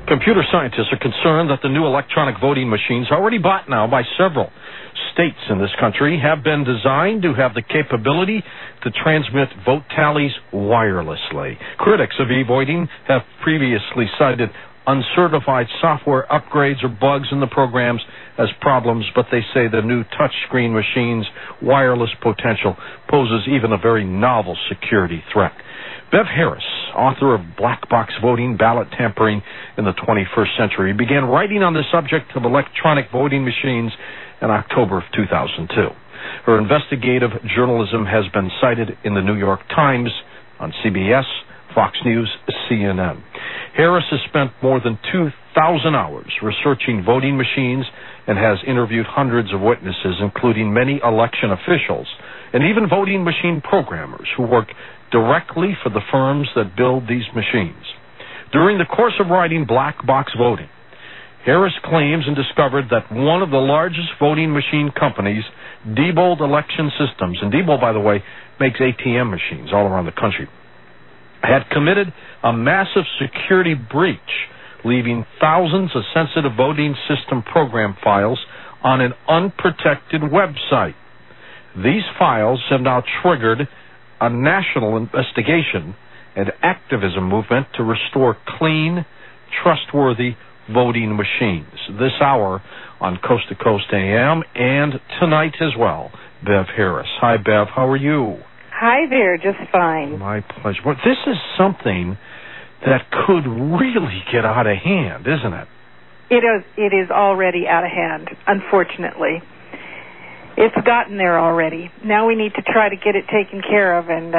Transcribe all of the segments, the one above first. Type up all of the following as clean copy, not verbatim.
Computer scientists are concerned that the new electronic voting machines, already bought now by several states in this country, have been designed to have the capability to transmit vote tallies wirelessly. Critics of e-voting have previously cited uncertified software upgrades or bugs in the programs as problems, but they say the new touchscreen machines' wireless potential poses even a very novel security threat. Bev Harris, author of Black Box Voting, Ballot Tampering in the 21st Century, began writing on the subject of electronic voting machines in October of 2002. Her investigative journalism has been cited in the New York Times, on CBS, Fox News, CNN. Harris has spent more than 2,000 hours researching voting machines and has interviewed hundreds of witnesses, including many election officials and even voting machine programmers who work directly for the firms that build these machines. During the course of writing Black Box Voting, Harris claims and discovered that one of the largest voting machine companies, Diebold Election Systems, and Diebold, by the way, makes ATM machines all around the country, had committed a massive security breach, leaving thousands of sensitive voting system program files on an unprotected website. These files have now triggered a national investigation and activism movement to restore clean, trustworthy voting machines. This hour on Coast to Coast AM and tonight as well, Bev Harris. Hi, Bev. How are you? Hi there. Just fine. My pleasure. Well, this is something that could really get out of hand, isn't it? It is already out of hand, unfortunately. It's gotten there already. Now we need to try to get it taken care of and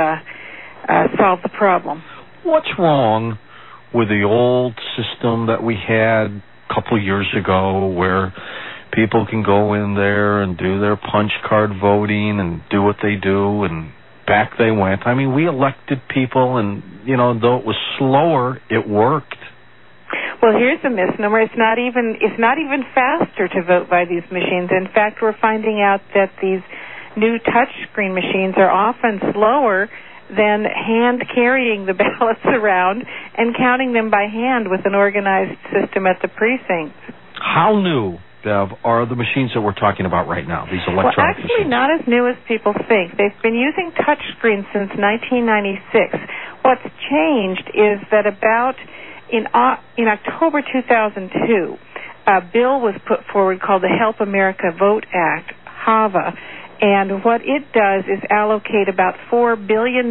solve the problem. What's wrong with the old system that we had a couple years ago where people can go in there and do their punch card voting and do what they do, and back they went? I mean, we elected people, and, though it was slower, it worked. Well, here's a misnomer. It's not even faster to vote by these machines. In fact, we're finding out that these new touchscreen machines are often slower than hand carrying the ballots around and counting them by hand with an organized system at the precincts. How new, Bev, are the machines that we're talking about right now, these electronic Well, actually, machines? not as new as people think. They've been using touchscreens since 1996. What's changed is that in October 2002, a bill was put forward called the Help America Vote Act, HAVA, and what it does is allocate about $4 billion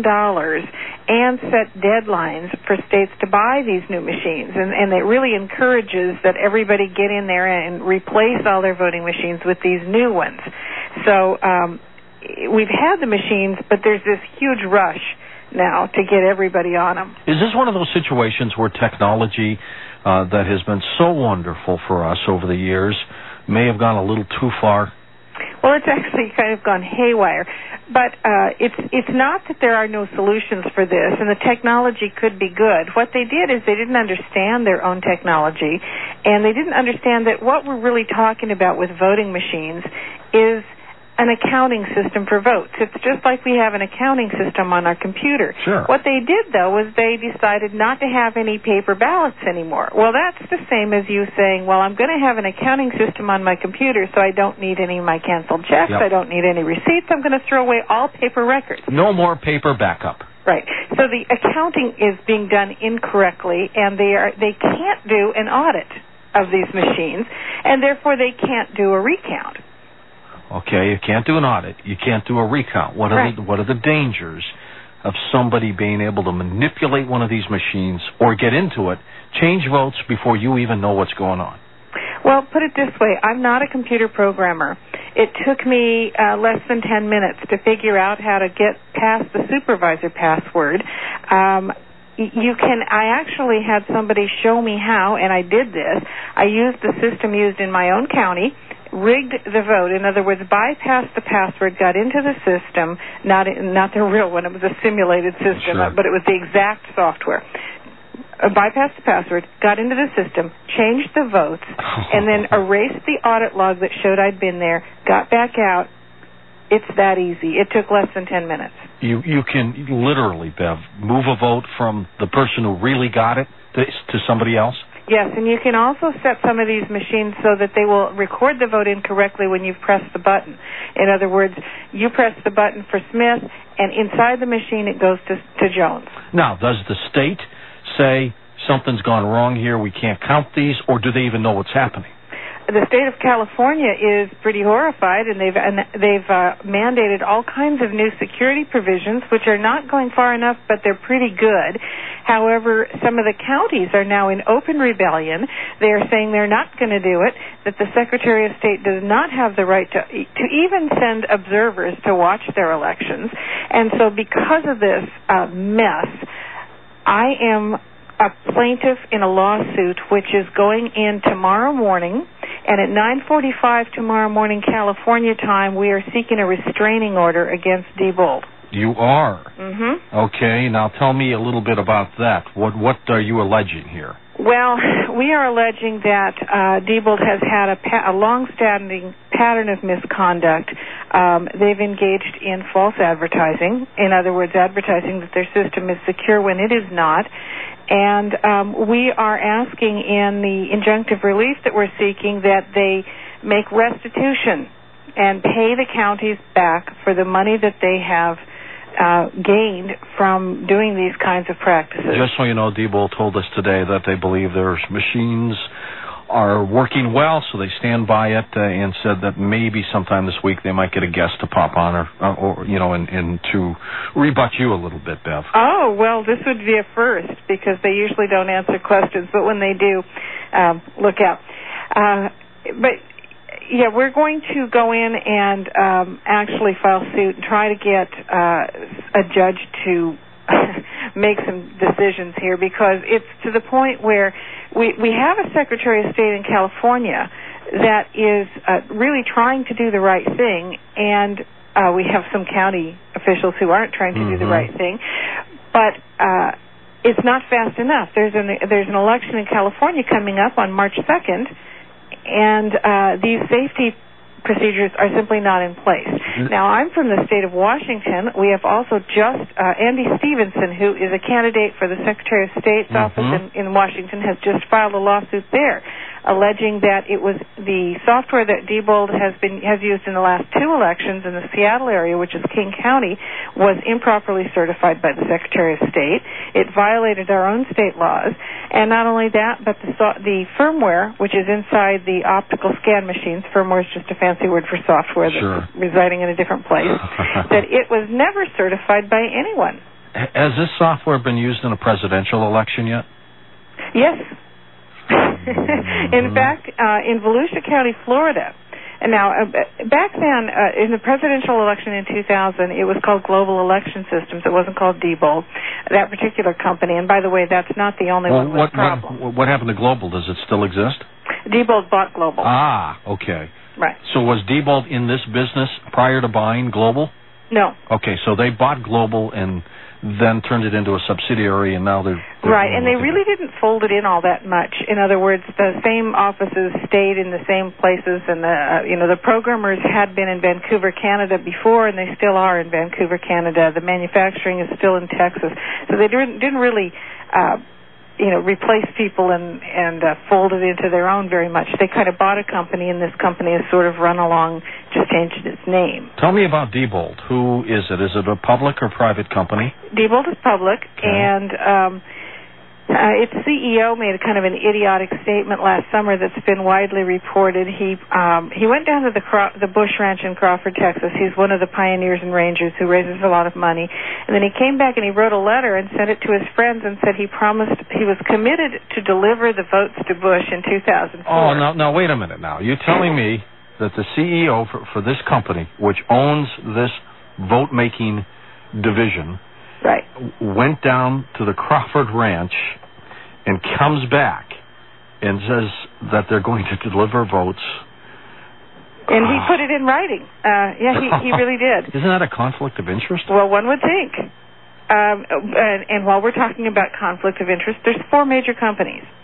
and set deadlines for states to buy these new machines. And it really encourages that everybody get in there and replace all their voting machines with these new ones. So we've had the machines, but there's this huge rush now to get everybody on them. Is this one of those situations where technology that has been so wonderful for us over the years may have gone a little too far? Well, it's actually kind of gone haywire. But it's not that there are no solutions for this, and the technology could be good. What they did is they didn't understand their own technology, and they didn't understand that what we're really talking about with voting machines is an accounting system for votes. It's just like we have an accounting system on our computer. Sure. What they did, though, was they decided not to have any paper ballots anymore. Well, that's the same as you saying, well, I'm going to have an accounting system on my computer, so I don't need any of my canceled checks. Yep. I don't need any receipts. I'm going to throw away all paper records. No more paper backup. Right. So the accounting is being done incorrectly, and they can't do an audit of these machines, and therefore they can't do a recount. Okay, you can't do an audit. You can't do a recount. What are the dangers of somebody being able to manipulate one of these machines or get into it, change votes before you even know what's going on? Well, put it this way. I'm not a computer programmer. It took me less than 10 minutes to figure out how to get past the supervisor password. I actually had somebody show me how, and I did this. I used the system used in my own county, rigged the vote. In other words, bypassed the password, got into the system, not the real one. It was a simulated system, Sure. but it was the exact software. Bypassed the password, got into the system, changed the votes, and then erased the audit log that showed I'd been there, got back out. It's that easy. It took less than 10 minutes. You can literally, Bev, move a vote from the person who really got it to somebody else? Yes, and you can also set some of these machines so that they will record the vote incorrectly when you've pressed the button. In other words, you press the button for Smith, and inside the machine it goes to Jones. Now, does the state say something's gone wrong here, we can't count these, or do they even know what's happening? The state of California is pretty horrified, and they've mandated all kinds of new security provisions, which are not going far enough, but they're pretty good. However, some of the counties are now in open rebellion. They are saying they're not going to do it, that the Secretary of State does not have the right to even send observers to watch their elections. And so because of this mess, I am a plaintiff in a lawsuit which is going in tomorrow morning, and at 9:45 tomorrow morning California time, we are seeking a restraining order against Diebold. You are? Mm-hmm. Okay, now tell me a little bit about that. What are you alleging here? Well, we are alleging that Diebold has had a long-standing pattern of misconduct. They've engaged in false advertising, in other words, advertising that their system is secure when it is not. And we are asking in the injunctive relief that we're seeking that they make restitution and pay the counties back for the money that they have gained from doing these kinds of practices. Just so you know, Diebold told us today that they believe their machines are working well, so they stand by it, and said that maybe sometime this week they might get a guest to pop on, or and to rebut you a little bit, Bev. Oh, well, this would be a first, because they usually don't answer questions, but when they do, look out. But yeah, we're going to go in and actually file suit and try to get a judge to make some decisions here, because it's to the point where we have a Secretary of State in California that is really trying to do the right thing, and we have some county officials who aren't trying to do the right thing, but it's not fast enough. There's an election in California coming up on March 2nd, and these safety procedures are simply not in place. Now, I'm from the state of Washington. We have also just Andy Stevenson, who is a candidate for the Secretary of State's office in Washington, has just filed a lawsuit there, alleging that it was the software that Diebold has used in the last two elections in the Seattle area, which is King County, was improperly certified by the Secretary of State. It violated our own state laws, and not only that, but the firmware, which is inside the optical scan machines, firmware is just a fancy word for software that's residing in a different place, that it was never certified by anyone. Has this software been used in a presidential election yet? Yes. In fact, in Volusia County, Florida. And now, back then, in the presidential election in 2000, it was called Global Election Systems. It wasn't called Diebold, that particular company. And by the way, that's not the only one with problem. What happened to Global? Does it still exist? Diebold bought Global. Ah, okay. Right. So was Diebold in this business prior to buying Global? No. Okay, so they bought Global and then turned it into a subsidiary, and now they're right, and they really didn't fold it in all that much. In other words, the same offices stayed in the same places, and the programmers had been in Vancouver, Canada before, and they still are in Vancouver, Canada. The manufacturing is still in Texas, so they didn't really replace people and fold it into their own very much. They kind of bought a company, and this company has sort of run along, just changed its name. Tell me about Diebold. Who is it? Is it a public or private company? Diebold is public, and its CEO made a kind of an idiotic statement last summer that's been widely reported. He went down to the Bush Ranch in Crawford, Texas. He's one of the pioneers and rangers who raises a lot of money. And then he came back and he wrote a letter and sent it to his friends and said he was committed to deliver the votes to Bush in 2004. Oh, now wait a minute now. You're telling me that the CEO for this company, which owns this vote-making division, right, went down to the Crawford Ranch and comes back and says that they're going to deliver votes. And he put it in writing. He really did. Isn't that a conflict of interest? Well, one would think. And while we're talking about conflict of interest, there's four major companies.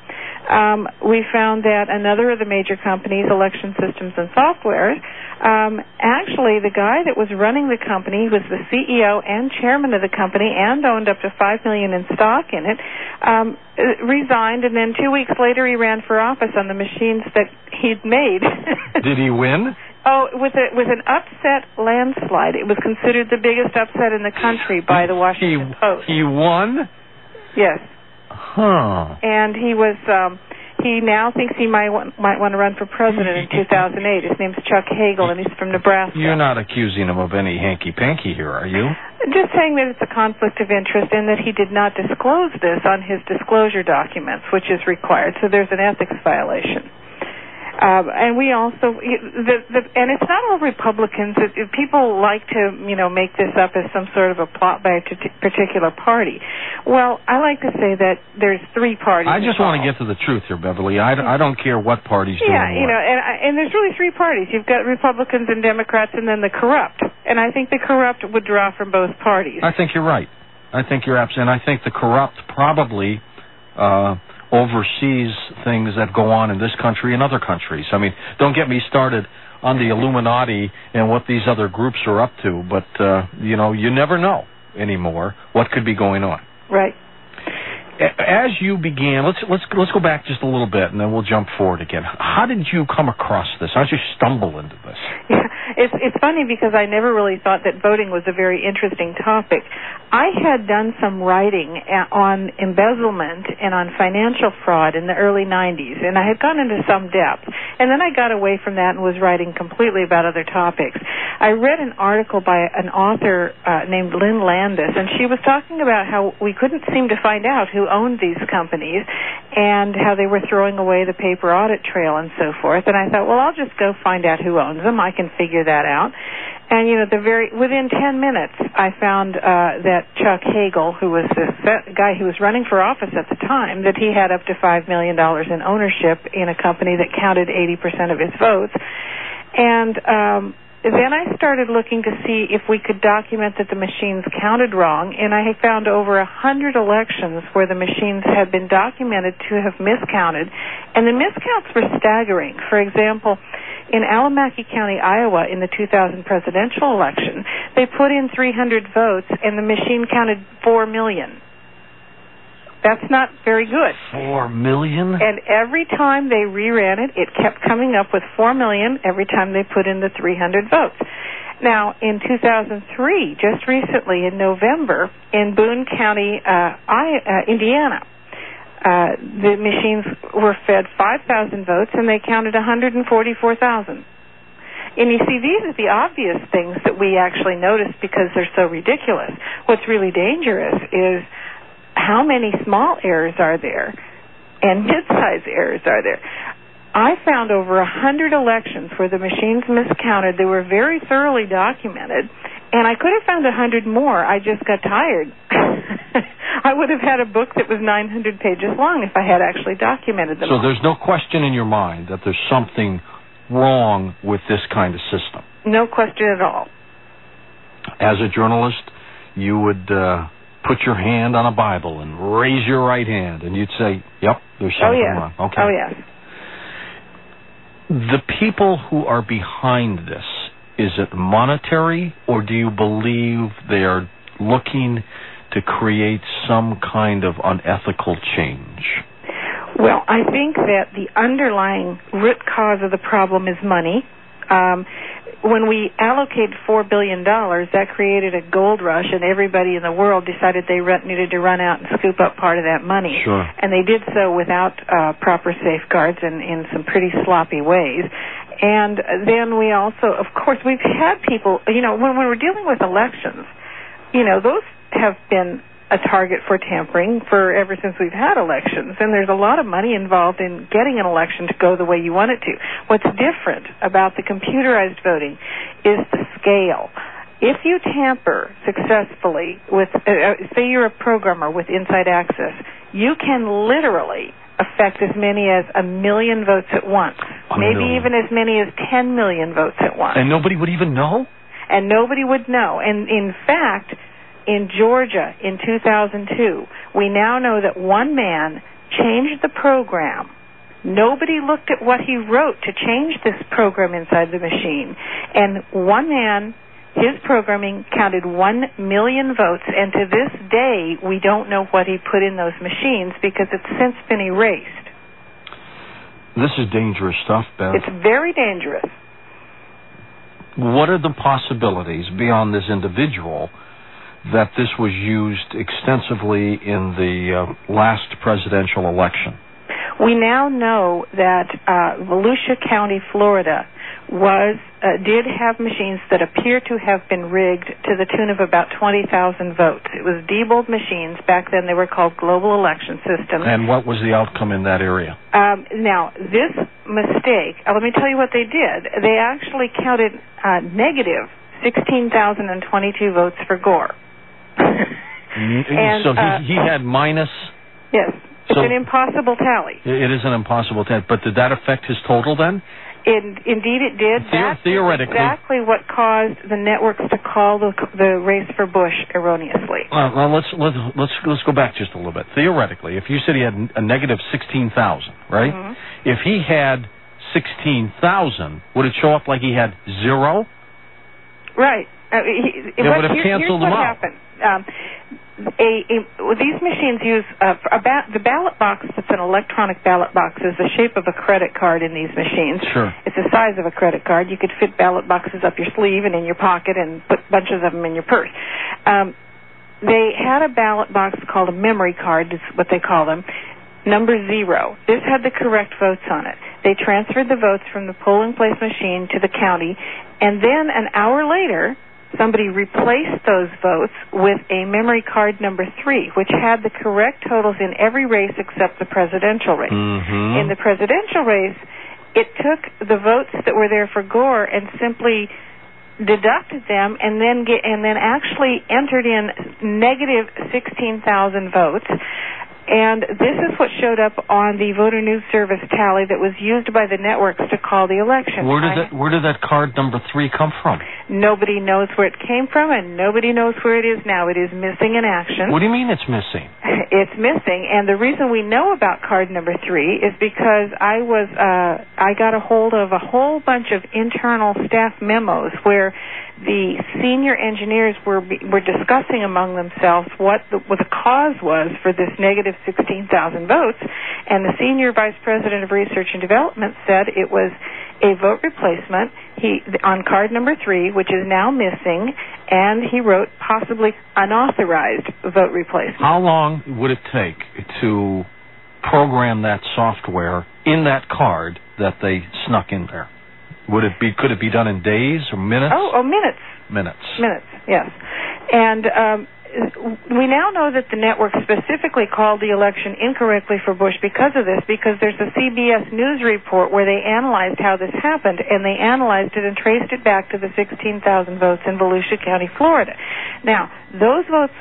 We found that another of the major companies, Election Systems and Software, actually the guy that was running the company was the CEO and chairman of the company and owned up to $5 million in stock in it, resigned, and then 2 weeks later he ran for office on the machines that he'd made. Did he win? Oh, with an upset landslide. It was considered the biggest upset in the country by the Washington Post. He won? Yes. Huh. And he was. He now thinks he might want to run for president in 2008. His name's Chuck Hagel, and he's from Nebraska. You're not accusing him of any hanky-panky here, are you? Just saying that it's a conflict of interest and that he did not disclose this on his disclosure documents, which is required. So there's an ethics violation. And we also, and it's not all Republicans. People like to, make this up as some sort of a plot by a particular party. Well, I like to say that there's three parties. I just want to get to the truth here, Beverly. I don't care what party's doing what. And there's really three parties. You've got Republicans and Democrats, and then the corrupt. And I think the corrupt would draw from both parties. I think you're right. I think you're absolutely. And I think the corrupt probably oversees things that go on in this country and other countries. I mean, don't get me started on the Illuminati and what these other groups are up to, but, you never know anymore what could be going on. Right. As you began, let's go back just a little bit, and then we'll jump forward again. How did you come across this? How did you stumble into this? Yeah, it's funny because I never really thought that voting was a very interesting topic. I had done some writing on embezzlement and on financial fraud in the early 90s, and I had gone into some depth. And then I got away from that and was writing completely about other topics. I read an article by an author named Lynn Landis, and she was talking about how we couldn't seem to find out who owned these companies and how they were throwing away the paper audit trail and so forth. And I thought, well, I'll just go find out who owns them. I can figure that out. And, within 10 minutes, I found that Chuck Hagel, who was this guy who was running for office at the time, that he had up to $5 million in ownership in a company that counted 80% of his votes. And then I started looking to see if we could document that the machines counted wrong, and I had found over 100 elections where the machines had been documented to have miscounted, and the miscounts were staggering. For example, in Alamance County, Iowa, in the 2000 presidential election, they put in 300 votes, and the machine counted 4 million. That's not very good. 4 million? And every time they reran it, it kept coming up with 4 million every time they put in the 300 votes. Now, in 2003, just recently in November, in Boone County, Indiana, the machines were fed 5,000 votes, and they counted 144,000. And you see, these are the obvious things that we actually notice because they're so ridiculous. What's really dangerous is how many small errors are there and mid-size errors are there. I found over 100 elections where the machines miscounted. They were very thoroughly documented, and I could have found 100 more. I just got tired. I would have had a book that was 900 pages long if I had actually documented them. So there's no question in your mind that there's something wrong with this kind of system? No question at all. As a journalist, you would put your hand on a Bible and raise your right hand, and you'd say, yep, there's something wrong. Okay. Oh, yes. The people who are behind this, is it monetary, or do you believe they are looking to create some kind of unethical change? Well, I think that the underlying root cause of the problem is money. When we allocated $4 billion, that created a gold rush, and everybody in the world decided they needed to run out and scoop up part of that money. Sure. And they did so without proper safeguards and in some pretty sloppy ways. And then we also, of course, we've had people, when we're dealing with elections, those have been a target for tampering for ever since we've had elections, and there's a lot of money involved in getting an election to go the way you want it to. What's different about the computerized voting is the scale. If you tamper successfully with, say you're a programmer with Inside Access, you can literally affect as many as 1 million votes at once, maybe even as many as 10 million votes at once. And nobody would even know? And nobody would know. And in fact, in Georgia in 2002, we now know that one man changed the program. Nobody looked at what he wrote to change this program inside the machine. And one man, his programming counted 1 million votes, and to this day, we don't know what he put in those machines because it's since been erased. This is dangerous stuff, Bev. It's very dangerous. What are the possibilities beyond this individual that this was used extensively in the last presidential election? We now know that Volusia County, Florida, did have machines that appear to have been rigged to the tune of about 20,000 votes. It was Diebold machines. Back then they were called global election systems. And what was the outcome in that area? Now, this mistake, let me tell you what they did. They actually counted negative 16,022 votes for Gore. And, so he had minus... Yes. It's an impossible tally. It is an impossible tally. But did that affect his total then? Indeed it did. Theoretically. That's exactly what caused the networks to call the race for Bush erroneously. Well, let's go back just a little bit. Theoretically, if you said he had a negative 16,000, right? Mm-hmm. If he had 16,000, would it show up like he had 0? Right. It would have canceled them out. Happened. These machines use the ballot box. That's an electronic ballot box. Is the shape of a credit card in these machines. Sure. It's the size of a credit card. You could fit ballot boxes up your sleeve and in your pocket and put bunches of them in your purse. They had a ballot box called a memory card, is what they call them, number 0. This had the correct votes on it. They transferred the votes from the polling place machine to the county, and then an hour later, somebody replaced those votes with a memory card number 3, which had the correct totals in every race except the presidential race. Mm-hmm. In the presidential race, it took the votes that were there for Gore and simply deducted them and then actually entered in negative 16,000 votes. And this is what showed up on the Voter News Service tally that was used by the networks to call the election. Where did that card number 3 come from? Nobody knows where it came from, and nobody knows where it is now. It is missing in action. What do you mean it's missing? It's missing, and the reason we know about card number 3 is because I got a hold of a whole bunch of internal staff memos where the senior engineers were discussing among themselves what the cause was for this negative 16,000 votes, and the senior vice president of research and development said it was a vote replacement on card number 3, which is now missing, and he wrote possibly unauthorized vote replacement. How long would it take to program that software in that card that they snuck in there? Could it be done in days or minutes? Oh, minutes. Minutes, yes. And we now know that the network specifically called the election incorrectly for Bush because of this, because there's a CBS News report where they analyzed how this happened, and they analyzed it and traced it back to the 16,000 votes in Volusia County, Florida. Now, those votes,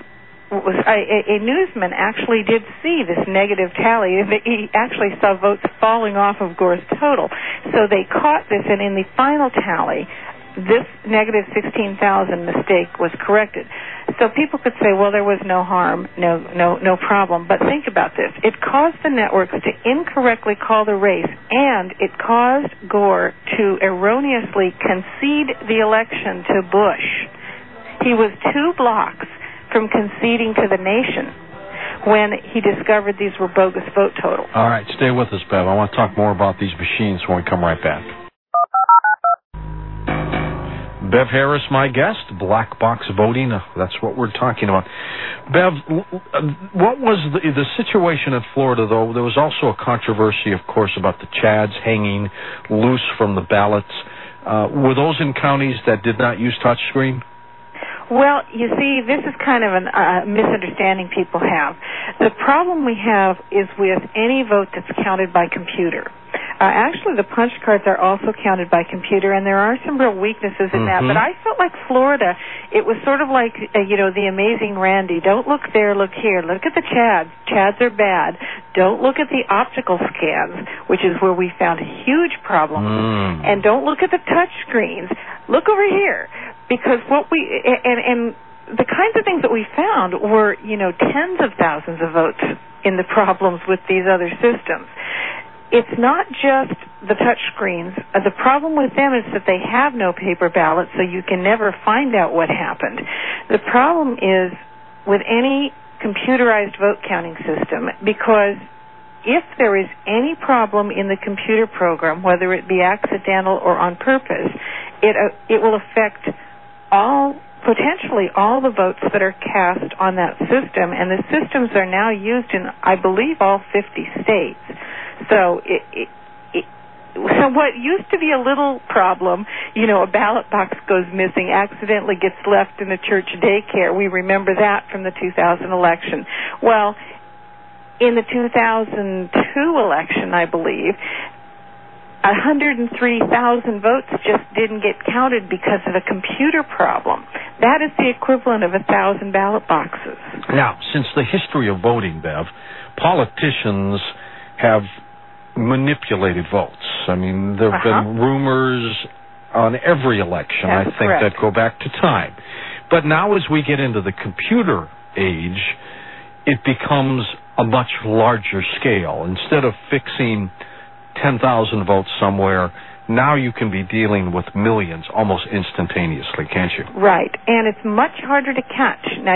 a newsman actually did see this negative tally. He actually saw votes falling off of Gore's total. So they caught this, and in the final tally, this negative 16,000 mistake was corrected. So people could say, well, there was no harm, no problem. But think about this. It caused the networks to incorrectly call the race, and it caused Gore to erroneously concede the election to Bush. He was 2 blocks from conceding to the nation when he discovered these were bogus vote totals. All right, stay with us, Bev. I want to talk more about these machines when we come right back. Bev Harris, my guest, black box voting. That's what we're talking about. Bev, what was the situation in Florida, though? There was also a controversy, of course, about the Chads hanging loose from the ballots. Were those in counties that did not use touchscreen? Well, you see, this is kind of a misunderstanding people have. The problem we have is with any vote that's counted by computer. Actually, the punch cards are also counted by computer, and there are some real weaknesses in that. But I felt like Florida, it was sort of like, the Amazing Randy. Don't look there, look here. Look at the Chads. Chads are bad. Don't look at the optical scans, which is where we found huge problems. And don't look at the touch screens. Look over here. Because and the kinds of things that we found were, tens of thousands of votes in the problems with these other systems. It's not just the touch screens. The problem with them is that they have no paper ballot, so you can never find out what happened. The problem is with any computerized vote counting system, because if there is any problem in the computer program, whether it be accidental or on purpose, it will affect potentially all the votes that are cast on that system, and the systems are now used in, I believe, all 50 states. So so what used to be a little problem, a ballot box goes missing, accidentally gets left in a church daycare. We remember that from the 2000 election. Well, in the 2002 election, I believe, 103,000 votes just didn't get counted because of a computer problem. That is the equivalent of 1,000 ballot boxes. Now, since the history of voting, Bev, politicians have manipulated votes. I mean, there have been rumors on every election, That's I think, correct. that go back to time. But now as we get into the computer age, it becomes a much larger scale. Instead of fixing 10,000 votes somewhere, now you can be dealing with millions almost instantaneously, can't you? Right, and it's much harder to catch. Now,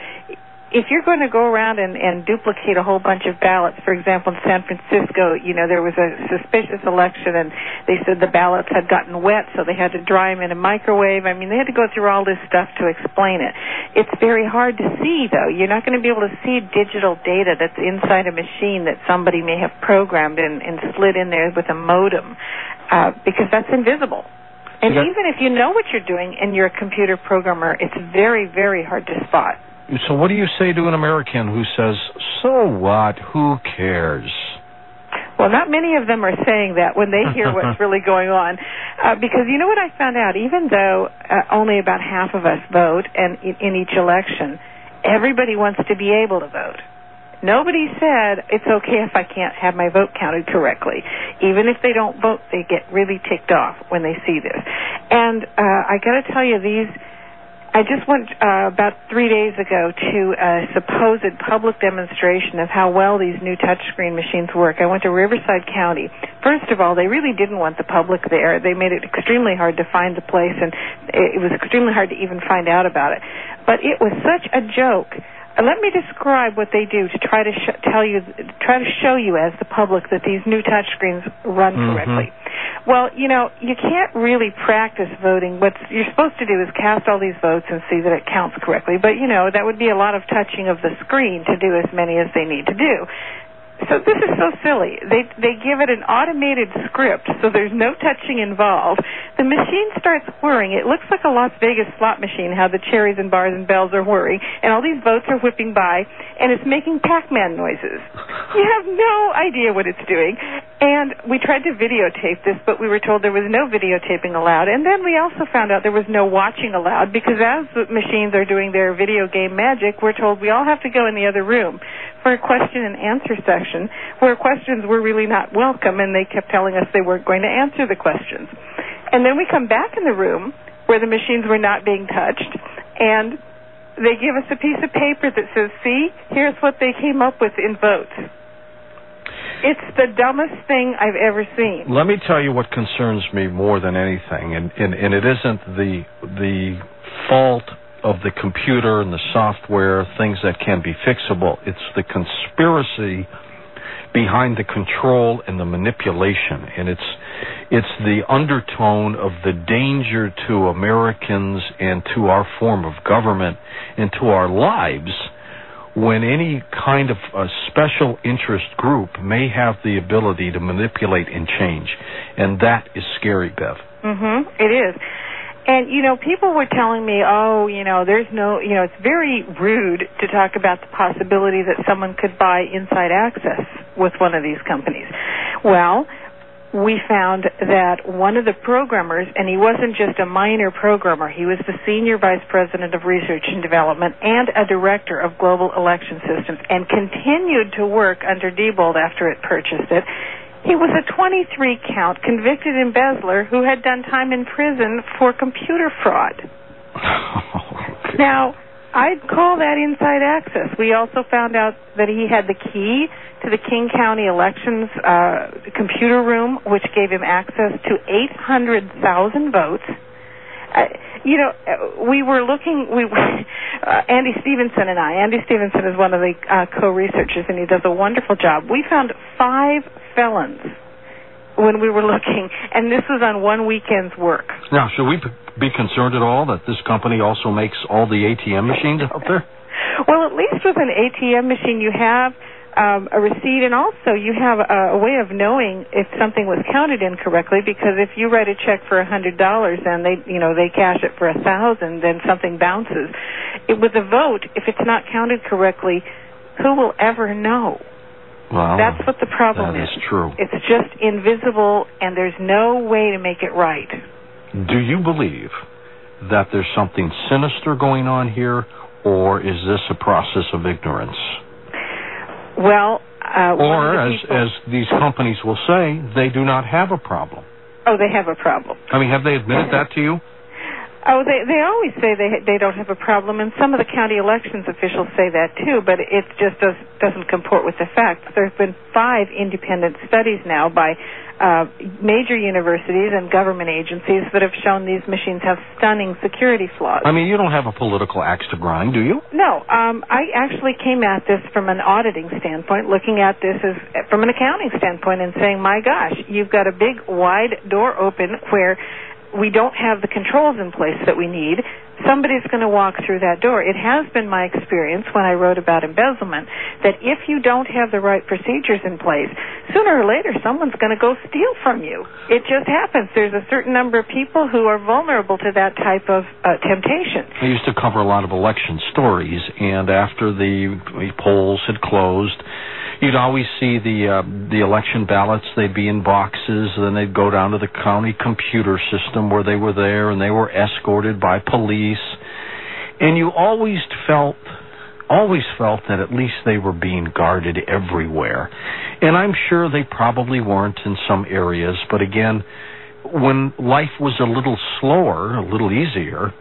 if you're going to go around and duplicate a whole bunch of ballots, for example, in San Francisco, there was a suspicious election, and they said the ballots had gotten wet, so they had to dry them in a microwave. I mean, they had to go through all this stuff to explain it. It's very hard to see, though. You're not going to be able to see digital data that's inside a machine that somebody may have programmed and slid in there with a modem, because that's invisible. And even if you know what you're doing and you're a computer programmer, it's very, very hard to spot. So what do you say to an American who says, so what, who cares? Well, not many of them are saying that when they hear what's really going on. Because you know what I found out? Even though only about half of us vote and in each election, everybody wants to be able to vote. Nobody said it's okay if I can't have my vote counted correctly. Even if they don't vote, they get really ticked off when they see this. And I got to tell you, I just went about 3 days ago to a supposed public demonstration of how well these new touchscreen machines work. I went to Riverside County. First of all, they really didn't want the public there. They made it extremely hard to find the place, and it was extremely hard to even find out about it. But it was such a joke. Let me describe what they do to try to try to show you as the public that these new touchscreens run correctly. Well, you can't really practice voting. What you're supposed to do is cast all these votes and see that it counts correctly. But, that would be a lot of touching of the screen to do as many as they need to do. So this is so silly. They give it an automated script, so there's no touching involved. The machine starts whirring. It looks like a Las Vegas slot machine, how the cherries and bars and bells are whirring, and all these votes are whipping by, and it's making Pac-Man noises. You have no idea what it's doing. And we tried to videotape this, but we were told there was no videotaping allowed. And then we also found out there was no watching allowed, because as the machines are doing their video game magic, we're told we all have to go in the other room for a question and answer section, where questions were really not welcome, and they kept telling us they weren't going to answer the questions. And then we come back in the room where the machines were not being touched, and they give us a piece of paper that says, see, here's what they came up with in votes. It's the dumbest thing I've ever seen. Let me tell you what concerns me more than anything, and it isn't the fault of the computer and the software, things that can be fixable. It's the conspiracy behind the control and the manipulation, and it's the undertone of the danger to Americans and to our form of government and to our lives when any kind of a special interest group may have the ability to manipulate and change. And that is scary, Bev. It is. And, people were telling me, there's no, it's very rude to talk about the possibility that someone could buy inside access with one of these companies. Well, we found that one of the programmers, and he wasn't just a minor programmer, he was the senior vice president of research and development and a director of global election systems, and continued to work under Diebold after it purchased it. He was a 23-count convicted embezzler who had done time in prison for computer fraud. Okay. Now, I'd call that inside access. We also found out that he had the key to the King County elections computer room, which gave him access to 800,000 votes. We were looking, Andy Stevenson and I. Andy Stevenson is one of the co-researchers, and he does a wonderful job. We found 5 felons when we were looking, and this was on one weekend's work. Now, should we be concerned at all that this company also makes all the ATM machines out there? Well, at least with an ATM machine, you have a receipt, and also you have a way of knowing if something was counted incorrectly, because if you write a check for $100 and they cash it for 1,000, then something bounces. With a vote, if it's not counted correctly, who will ever know? Well, that's what the problem is. That is true. It's just invisible, and there's no way to make it right. Do you believe that there's something sinister going on here, or is this a process of ignorance? Well, or as these companies will say, they do not have a problem. Oh, they have a problem. I mean, have they admitted that to you? Oh, they always say they don't have a problem, and some of the county elections officials say that too, but it just doesn't comport with the facts. There have been 5 independent studies now by major universities and government agencies that have shown these machines have stunning security flaws. I mean, you don't have a political axe to grind, do you? No. I actually came at this from an auditing standpoint, looking at this as from an accounting standpoint and saying, my gosh, you've got a big, wide door open where we don't have the controls in place that we need. Somebody's going to walk through that door. It has been my experience when I wrote about embezzlement that if you don't have the right procedures in place, sooner or later someone's going to go steal from you. It just happens. There's a certain number of people who are vulnerable to that type of temptation. I used to cover a lot of election stories, and after the polls had closed, you'd always see the election ballots. They'd be in boxes, then they'd go down to the county computer system where they were there, and they were escorted by police. And you always felt that at least they were being guarded everywhere. And I'm sure they probably weren't in some areas, but again, when life was a little slower, a little easier,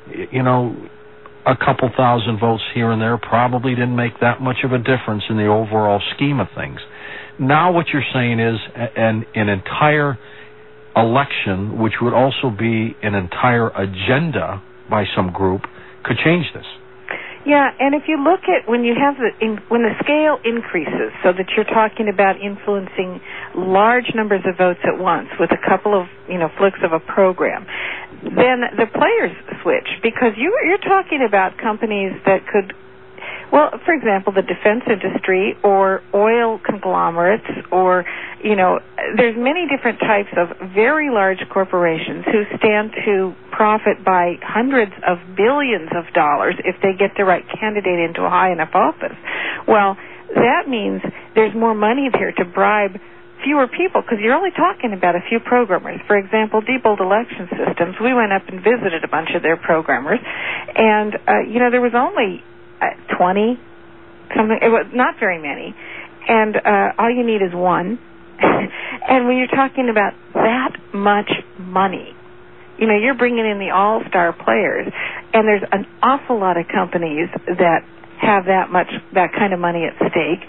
a couple thousand votes here and there probably didn't make that much of a difference in the overall scheme of things. Now what you're saying is an entire election, which would also be an entire agenda by some group, could change this. Yeah, and if you look at when the scale increases, so that you're talking about influencing large numbers of votes at once with a couple of flicks of a program, then the players switch, because you're talking about companies that could, well, for example, the defense industry or oil conglomerates, or there's many different types of very large corporations who stand to profit by hundreds of billions of dollars if they get the right candidate into a high enough office. Well, that means there's more money there to bribe fewer people, because you're only talking about a few programmers. For example, Diebold Election Systems, we went up and visited a bunch of their programmers, and there was only 20 something. It was not very many, and all you need is one. And when you're talking about that much money, you're bringing in the all-star players, and there's an awful lot of companies that have that kind of money at stake.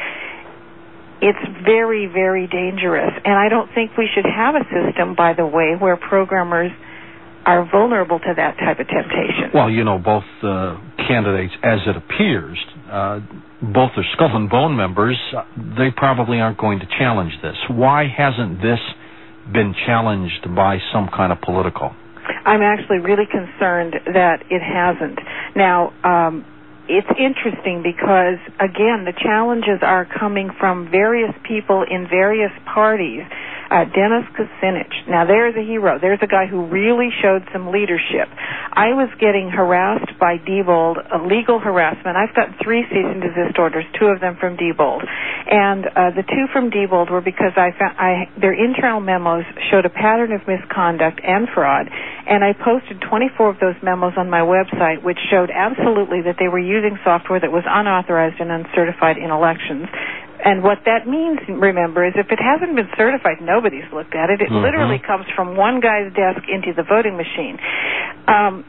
It's very, very dangerous, and I don't think we should have a system, by the way, where programmers are vulnerable to that type of temptation. Well, both candidates, as it appears, both are skull and bone members. They probably aren't going to challenge this. Why hasn't this been challenged by some kind of political? I'm actually really concerned that it hasn't. Now, it's interesting because, again, the challenges are coming from various people in various parties. Dennis Kucinich. Now, there's a hero. There's a guy who really showed some leadership. I was getting harassed by Diebold, legal harassment. I've got 3 cease and desist orders, 2 of them from Diebold. And the 2 from Diebold were because their internal memos showed a pattern of misconduct and fraud, and I posted 24 of those memos on my website, which showed absolutely that they were using software that was unauthorized and uncertified in elections. And what that means, remember, is if it hasn't been certified, nobody's looked at it. It literally comes from one guy's desk into the voting machine.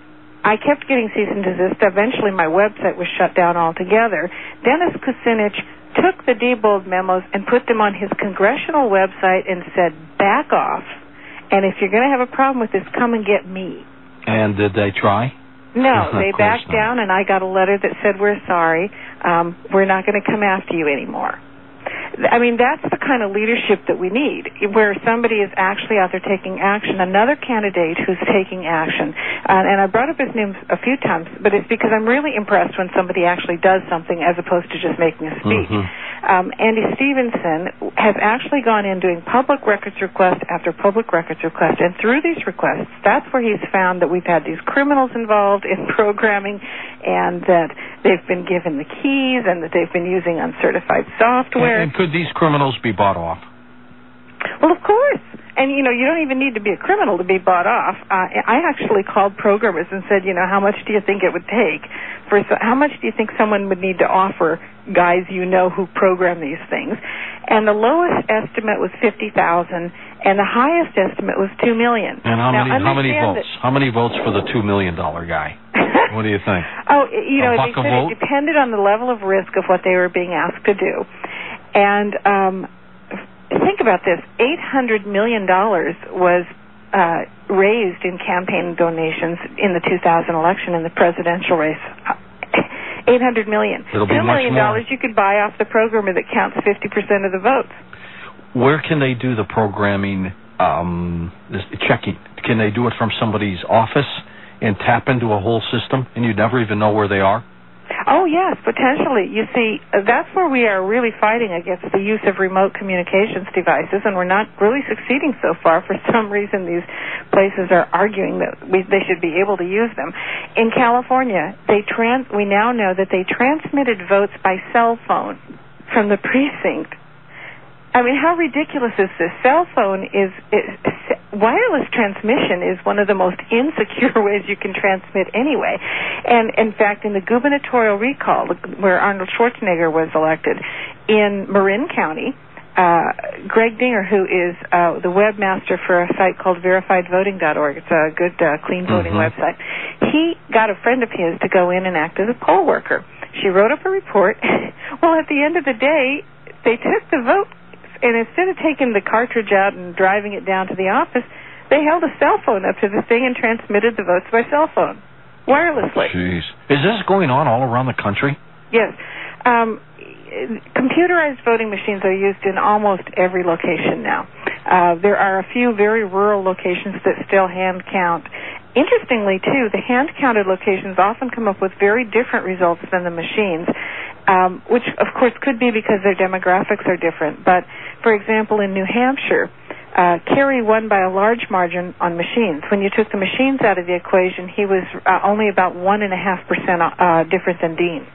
I kept getting cease and desist. Eventually, my website was shut down altogether. Dennis Kucinich took the Diebold memos and put them on his congressional website and said, back off. And if you're going to have a problem with this, come and get me. And did they try? No, they backed down, and I got a letter that said, we're sorry. We're not going to come after you anymore. I mean, that's the kind of leadership that we need, where somebody is actually out there taking action. Another candidate who's taking action, and I brought up his name a few times, but it's because I'm really impressed when somebody actually does something as opposed to just making a speech. Andy Stevenson has actually gone in doing public records request after public records request, and through these requests, that's where he's found that we've had these criminals involved in programming, and that they've been given the keys, and that they've been using uncertified software. And could these criminals be bought off? Well, of course. And, you don't even need to be a criminal to be bought off. I actually called programmers and said, how much do you think it would take? How much do you think someone would need to offer guys who program these things? And the lowest estimate was $50,000, and the highest estimate was $2 million. And how many votes? How many votes for the $2 million guy? What do you think? They said it depended on the level of risk of what they were being asked to do. And think about this. $800 million was raised in campaign donations in the 2000 election in the presidential race. $800 million. It'll be $2 million more. You could buy off the programmer that counts 50% of the votes. Where can they do the programming, checking? Can they do it from somebody's office and tap into a whole system, and you'd never even know where they are? Oh, yes, potentially. You see, that's where we are really fighting against the use of remote communications devices, and we're not really succeeding so far. For some reason, these places are arguing that they should be able to use them. In California, we now know that they transmitted votes by cell phone from the precinct. I mean, how ridiculous is this? Cell phone wireless transmission is one of the most insecure ways you can transmit anyway. And in fact, in the gubernatorial recall, where Arnold Schwarzenegger was elected, in Marin County, Greg Dinger, who is the webmaster for a site called verifiedvoting.org, it's a good clean voting website, he got a friend of his to go in and act as a poll worker. She wrote up a report. Well, at the end of the day, they took the vote, and instead of taking the cartridge out and driving it down to the office, they held a cell phone up to the thing and transmitted the votes by cell phone, wirelessly. Jeez. Is this going on all around the country? Yes. Computerized voting machines are used in almost every location now. There are a few very rural locations that still hand count. Interestingly, too, the hand-counted locations often come up with very different results than the machines, which, of course, could be because their demographics are different. But, for example, in New Hampshire, Kerry won by a large margin on machines. When you took the machines out of the equation, he was only about 1.5% different than Dean.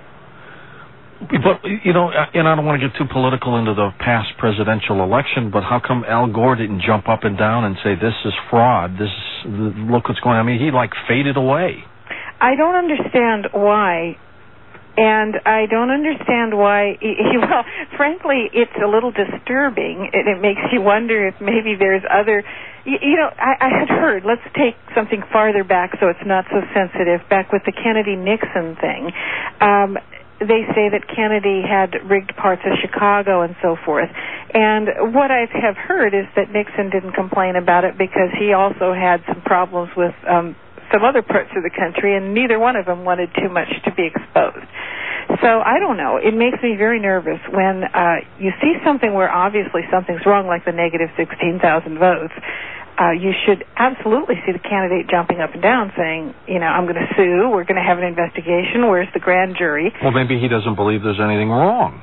But, and I don't want to get too political into the past presidential election, but how come Al Gore didn't jump up and down and say, this is fraud, look what's going on? I mean, he, faded away. I don't understand why. And I don't understand why, well, frankly, it's a little disturbing. It makes you wonder if maybe there's other, I had heard, let's take something farther back so it's not so sensitive, back with the Kennedy-Nixon thing. They say that Kennedy had rigged parts of Chicago and so forth. And what I have heard is that Nixon didn't complain about it because he also had some problems with some other parts of the country, and neither one of them wanted too much to be exposed. So I don't know. It makes me very nervous when you see something where obviously something's wrong, like the negative 16,000 votes. You should absolutely see the candidate jumping up and down saying, I'm going to sue, we're going to have an investigation, where's the grand jury? Well, maybe he doesn't believe there's anything wrong.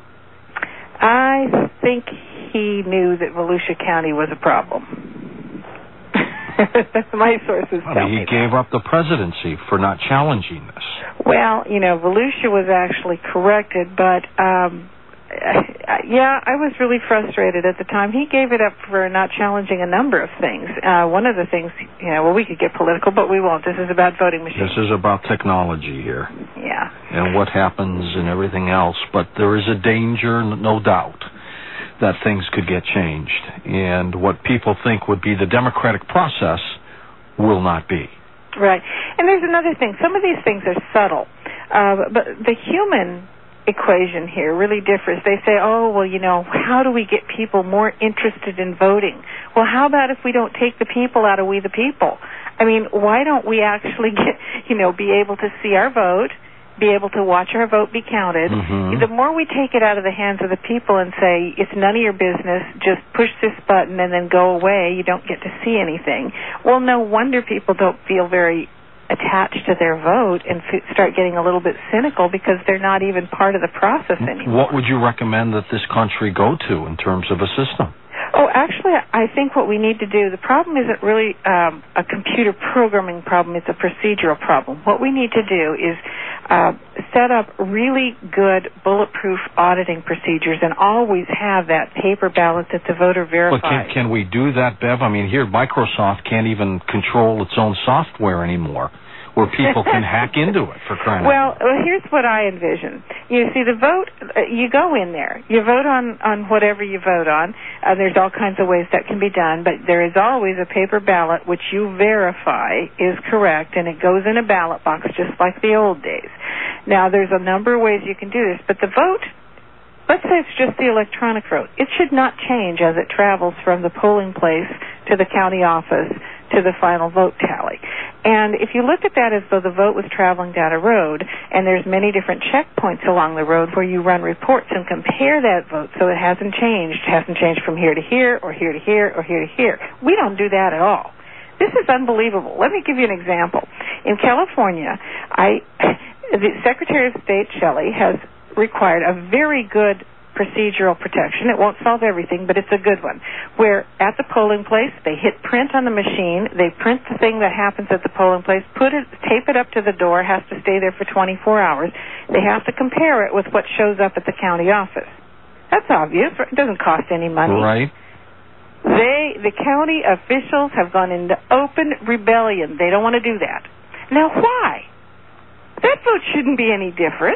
I think he knew that Volusia County was a problem. My sources tell me he gave up the presidency for not challenging this. Well, Volusia was actually corrected, but I was really frustrated at the time. He gave it up for not challenging a number of things. One of the things, we could get political, but we won't. This is about voting machines. This is about technology here. Yeah. And what happens and everything else. But there is a danger, no doubt, that things could get changed. And what people think would be the democratic process will not be. Right. And there's another thing. Some of these things are subtle, but the human equation here really differs. They say, oh, well, how do we get people more interested in voting? Well, how about if we don't take the people out of we the people? I mean, why don't we actually get, be able to see our vote, be able to watch our vote be counted? Mm-hmm. The more we take it out of the hands of the people and say, it's none of your business, just push this button and then go away, you don't get to see anything. Well, no wonder people don't feel very attached to their vote and start getting a little bit cynical because they're not even part of the process anymore. What would you recommend that this country go to in terms of a system? Oh, actually, I think what we need to do, the problem isn't really a computer programming problem, it's a procedural problem. What we need to do is set up really good bulletproof auditing procedures and always have that paper ballot that the voter verifies. But can we do that, Bev? I mean, here, Microsoft can't even control its own software anymore, where people can hack into it, for crying out loud. Well, here's what I envision. You see, the vote, you go in there. You vote on whatever you vote on. There's all kinds of ways that can be done, but there is always a paper ballot which you verify is correct, and it goes in a ballot box just like the old days. Now, there's a number of ways you can do this, but the vote, let's say it's just the electronic vote. It should not change as it travels from the polling place to the county office to the final vote tally. And if you look at that as though the vote was traveling down a road, and there's many different checkpoints along the road where you run reports and compare that vote so it hasn't changed from here to here or here to here or here to here. We don't do that at all. This is unbelievable. Let me give you an example. In California, the Secretary of State, Shelley, has required a very good procedural protection. It won't solve everything, but it's a good one. Where at the polling place, they hit print on the machine, they print the thing that happens at the polling place, tape it up to the door, has to stay there for 24 hours. They have to compare it with what shows up at the county office. That's obvious. It doesn't cost any money. Right. The county officials have gone into open rebellion. They don't want to do that. Now, why? That vote shouldn't be any different.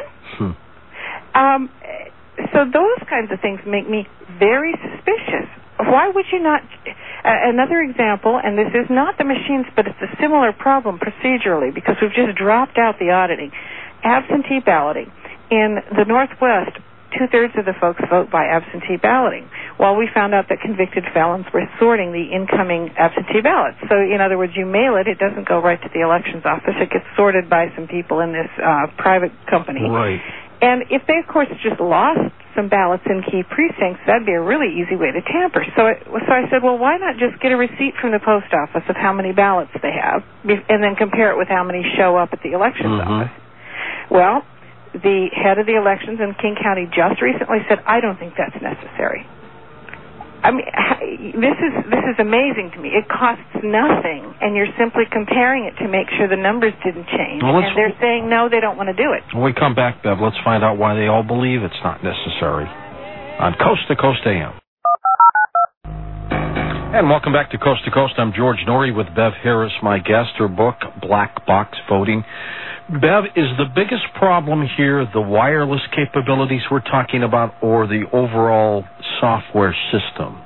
So those kinds of things make me very suspicious. Why would you not? Another example, and this is not the machines, but it's a similar problem procedurally because we've just dropped out the auditing. Absentee balloting. In the Northwest, 2/3 of the folks vote by absentee balloting. Well, we found out that convicted felons were sorting the incoming absentee ballots. So, in other words, you mail it, it doesn't go right to the elections office. It gets sorted by some people in this private company. Right. And if they, of course, just lost some ballots in key precincts, that'd be a really easy way to tamper. So I said, well, why not just get a receipt from the post office of how many ballots they have, and then compare it with how many show up at the elections office? Well, the head of the elections in King County just recently said, I don't think that's necessary. I mean, this is amazing to me. It costs nothing, and you're simply comparing it to make sure the numbers didn't change. Well, and they're saying, no, they don't want to do it. When we come back, Bev, let's find out why they all believe it's not necessary. On Coast to Coast AM. And welcome back to Coast. I'm George Norrie with Bev Harris, my guest. Her book, Black Box Voting. Bev, is the biggest problem here the wireless capabilities we're talking about or the overall software system?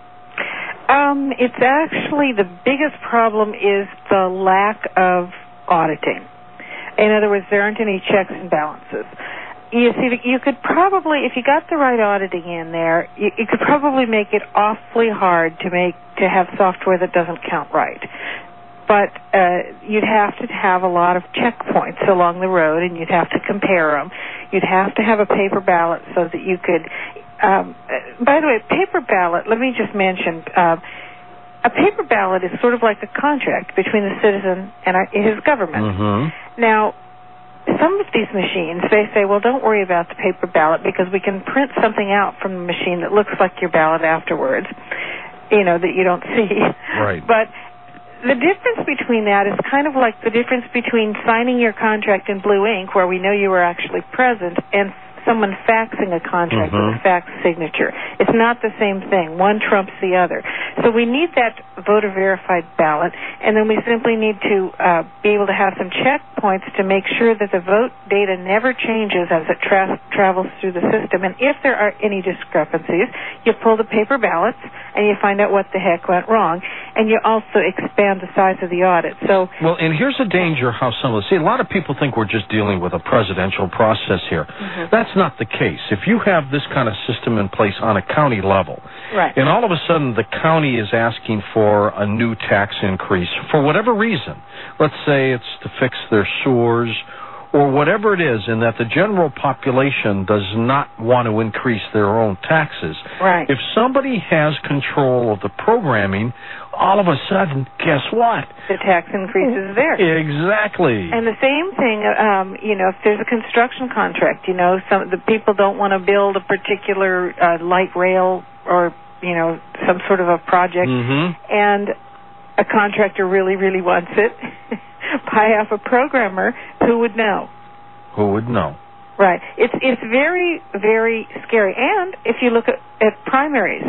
It's actually the biggest problem is the lack of auditing. In other words, there aren't any checks and balances. You see, you could probably, if you got the right auditing in there, you could probably make it awfully hard to have software that doesn't count right. But you'd have to have a lot of checkpoints along the road, and you'd have to compare them. You'd have to have a paper ballot so that you could... by the way, paper ballot, let me just mention, a paper ballot is sort of like a contract between the citizen and his government. Mm-hmm. Now, some of these machines, they say, well, don't worry about the paper ballot because we can print something out from the machine that looks like your ballot afterwards, that you don't see. Right. But the difference between that is kind of like the difference between signing your contract in blue ink, where we know you were actually present, and someone faxing a contract with a fax signature. It's not the same thing. One trumps the other. So we need that voter-verified ballot, and then we simply need to be able to have some checkpoints to make sure that the vote data never changes as it travels through the system. And if there are any discrepancies, you pull the paper ballots, and you find out what the heck went wrong. and you also expand the size of the audit. So, well, and here's a danger how some of see, a lot of people think we're just dealing with a presidential process here. Mm-hmm. That's not the case. If you have this kind of system in place on a county level, right, and all of a sudden the county is asking for a new tax increase for whatever reason, let's say it's to fix their sewers or whatever it is, and that the general population does not want to increase their own taxes. right. If somebody has control of the programming, all of a sudden, guess what? The tax increase is there. Exactly. And the same thing, if there's a construction contract, some of the people don't want to build a particular light rail or, some sort of a project, and a contractor really, really wants it. Buy off a programmer, who would know? Who would know? Right. It's very, very scary. And if you look at primaries,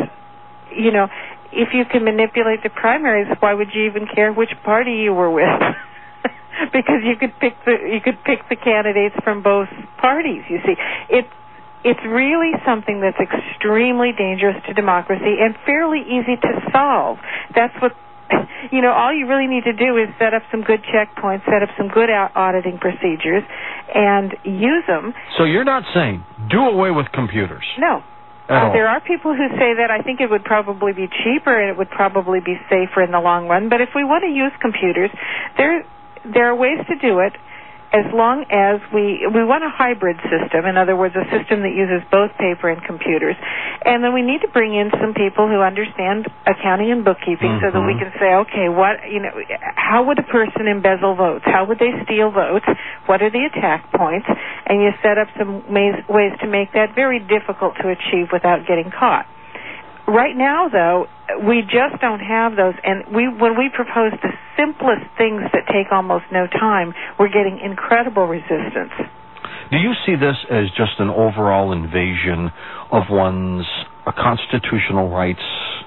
if you can manipulate the primaries, why would you even care which party you were with? Because you could pick the candidates from both parties. You see, it's really something that's extremely dangerous to democracy and fairly easy to solve. That's what. All you really need to do is set up some good checkpoints, set up some good auditing procedures, and use them. So you're not saying do away with computers? No. There are people who say that. I think it would probably be cheaper and it would probably be safer in the long run. But if we want to use computers, there are ways to do it, as long as we want a hybrid system. In other words, a system that uses both paper and computers. And then we need to bring in some people who understand accounting and bookkeeping, so that we can say, okay, how would a person embezzle votes? How would they steal votes? What are the attack points? And you set up some ways to make that very difficult to achieve without getting caught. Right now, though, we just don't have those, and when we propose the simplest things that take almost no time, we're getting incredible resistance. Do you see this as just an overall invasion of one's constitutional rights?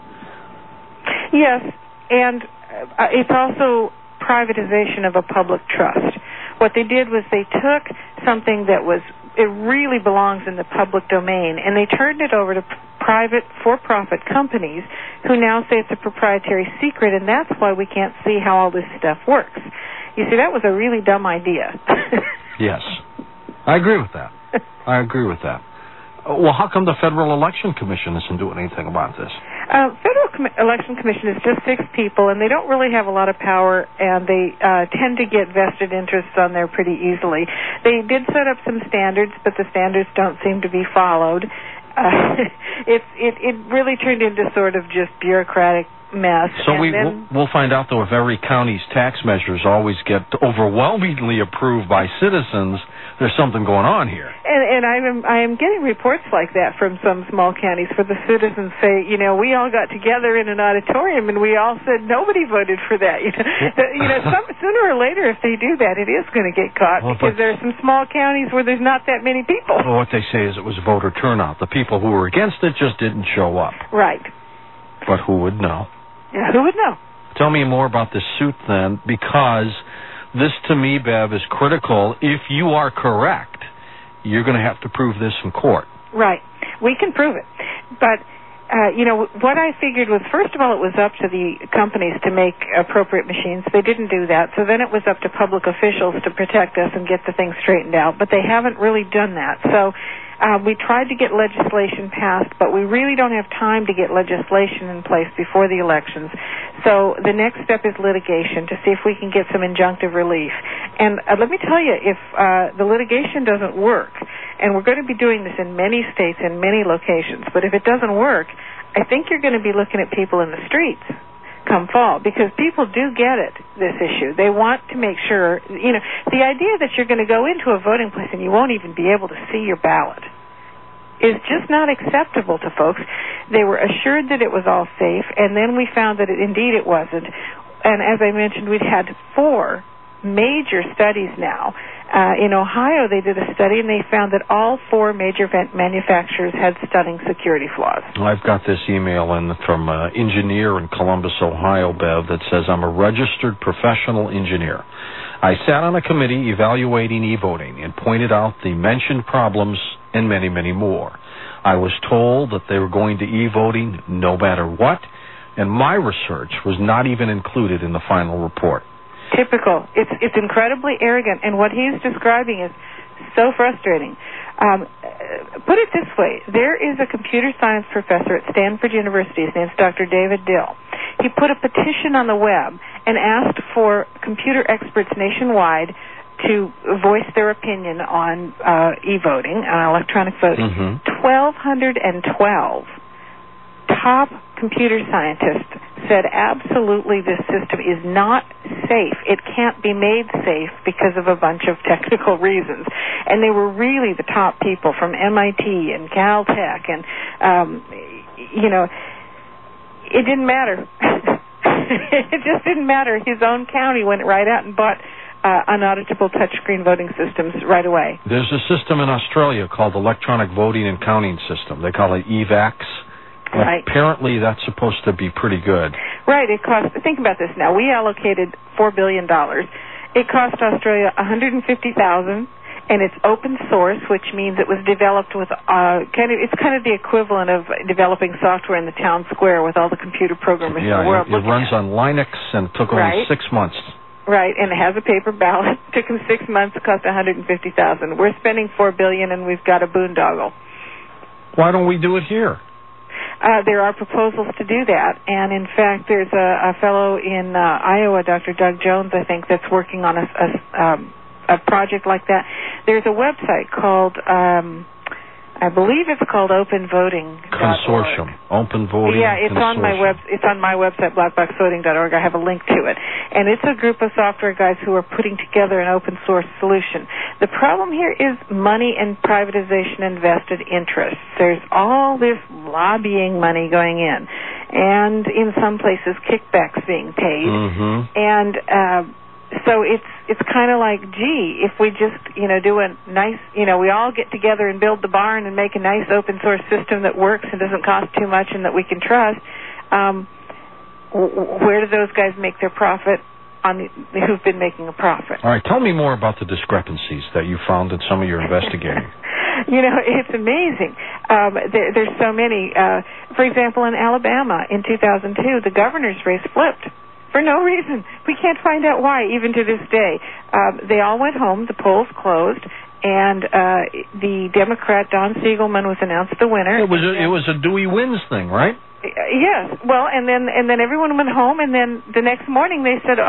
Yes, and it's also privatization of a public trust. What they did was they took something that it really belongs in the public domain, and they turned it over to private for-profit companies who now say it's a proprietary secret, and that's why we can't see how all this stuff works. You see, that was a really dumb idea. Yes. I agree with that. Well, how come the Federal Election Commission isn't doing anything about this? Federal Election Commission is just 6 people, and they don't really have a lot of power, and they tend to get vested interests on there pretty easily. They did set up some standards, but the standards don't seem to be followed. It really turned into sort of just bureaucratic mess. So we'll find out, though, if every county's tax measures always get overwhelmingly approved by citizens, there's something going on here. And I am getting reports like that from some small counties where the citizens say, we all got together in an auditorium and we all said nobody voted for that. Sooner or later, if they do that, it is going to get caught, because there are some small counties where there's not that many people. Well, what they say is it was voter turnout. The people who were against it just didn't show up. Right. But who would know? Yeah, who would know? Tell me more about this suit, then, because this, to me, Bev, is critical. If you are correct, you're going to have to prove this in court. Right. We can prove it. But, what I figured was, first of all, it was up to the companies to make appropriate machines. They didn't do that. So then it was up to public officials to protect us and get the thing straightened out. But they haven't really done that. So we tried to get legislation passed, but we really don't have time to get legislation in place before the elections. So the next step is litigation to see if we can get some injunctive relief. And let me tell you, if the litigation doesn't work, and we're going to be doing this in many states and many locations, but if it doesn't work, I think you're going to be looking at people in the streets come fall, because people do get it, this issue. They want to make sure, the idea that you're going to go into a voting place and you won't even be able to see your ballot is just not acceptable to folks. They were assured that it was all safe, and then we found that indeed it wasn't. And as I mentioned, we've had 4 major studies now. In Ohio, they did a study, and they found that all 4 major manufacturers had stunning security flaws. I've got this email in from an engineer in Columbus, Ohio, Bev, that says, I'm a registered professional engineer. I sat on a committee evaluating e-voting and pointed out the mentioned problems and many, many more. I was told that they were going to e-voting no matter what. and my research was not even included in the final report. Typical. It's incredibly arrogant, and what he's describing is so frustrating. Put it this way. There is a computer science professor at Stanford University. His name's Dr. David Dill. He put a petition on the web and asked for computer experts nationwide to voice their opinion on e-voting, on electronic voting. 1,212 top computer scientists said absolutely this system is not safe. It can't be made safe because of a bunch of technical reasons. And they were really the top people from MIT and Caltech, and it didn't matter. It just didn't matter. His own county went right out and bought unauditable touchscreen voting systems right away. There's a system in Australia called Electronic Voting and Counting System. They call it EVAX. Right. Apparently that's supposed to be pretty good. Right. It cost, think about this now. We allocated $4 billion. It cost Australia $150,000, and it's open source, which means it was developed with it's kind of the equivalent of developing software in the town square with all the computer programmers in the world. It runs on Linux, and it took only 6 months. Right, and it has a paper ballot. It took them 6 months. It cost $150,000. We're spending $4 billion, and we've got a boondoggle. Why don't we do it here? There are proposals to do that, and in fact, there's a fellow in Iowa, Dr. Doug Jones, I think, that's working on a project like that. There's a website called, I believe it's called Open Voting Consortium. Open Voting. Yeah, it's on my website, blackboxvoting.org. I have a link to it, and it's a group of software guys who are putting together an open source solution. The problem here is money and privatization and vested interests. There's all this lobbying money going in, and in some places kickbacks being paid, and so it's kind of like, gee, if we just, do a nice, we all get together and build the barn and make a nice open source system that works and doesn't cost too much and that we can trust, where do those guys make their profit who've been making a profit? All right, tell me more about the discrepancies that you found in some of your investigating. It's amazing. There's so many. For example, in Alabama in 2002, the governor's race flipped. For no reason. We can't find out why, even to this day. They all went home. The polls closed, and the Democrat Don Siegelman was announced the winner. It was a Dewey wins thing, right? Yes. Well, and then everyone went home, and then the next morning they said,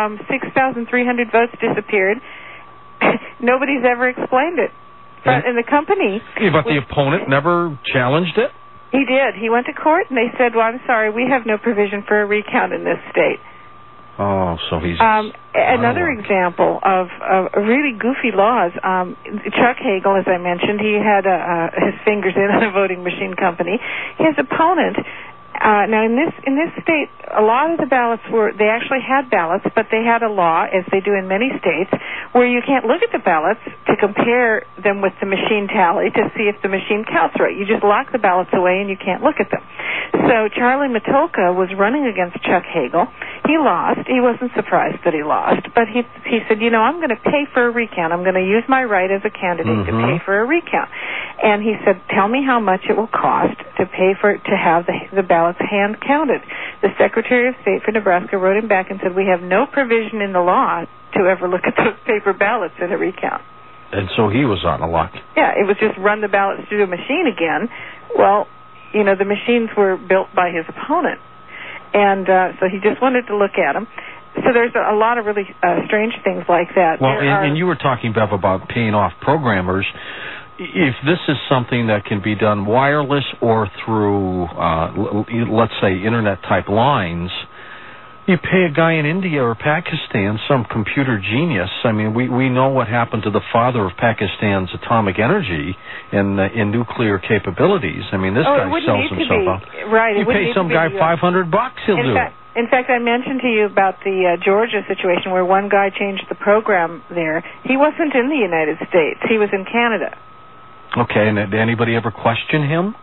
6,300 votes disappeared. Nobody's ever explained it. And the company... Yeah, but the opponent never challenged it? He did. He went to court, and they said, well, I'm sorry, we have no provision for a recount in this state. Oh, so he's... another example of really goofy laws. Chuck Hagel, as I mentioned, he had his fingers in a voting machine company. His opponent... now, in this state, a lot of the ballots they actually had ballots, but they had a law, as they do in many states, where you can't look at the ballots to compare them with the machine tally to see if the machine counts right. You just lock the ballots away and you can't look at them. So Charlie Matulka was running against Chuck Hagel. He lost. He wasn't surprised that he lost, but he said, I'm going to pay for a recount. I'm going to use my right as a candidate to pay for a recount. And he said, tell me how much it will cost to pay to have the ballots hand counted. The Secretary of State for Nebraska wrote him back and said, we have no provision in the law to ever look at those paper ballots in a recount. And so he was on the luck. Yeah, it was just run the ballots through the machine again. Well, the machines were built by his opponent. And so he just wanted to look at them. So there's a lot of really strange things like that. Well, and you were talking, Bev, about paying off programmers. If this is something that can be done wireless or through, let's say, Internet-type lines, you pay a guy in India or Pakistan, some computer genius. I mean, we know what happened to the father of Pakistan's atomic energy in nuclear capabilities. I mean, this guy sells himself out. Right. You pay some guy $500, he'll do it. In fact, I mentioned to you about the Georgia situation where one guy changed the program there. He wasn't in the United States. He was in Canada. Okay, and did anybody ever question him?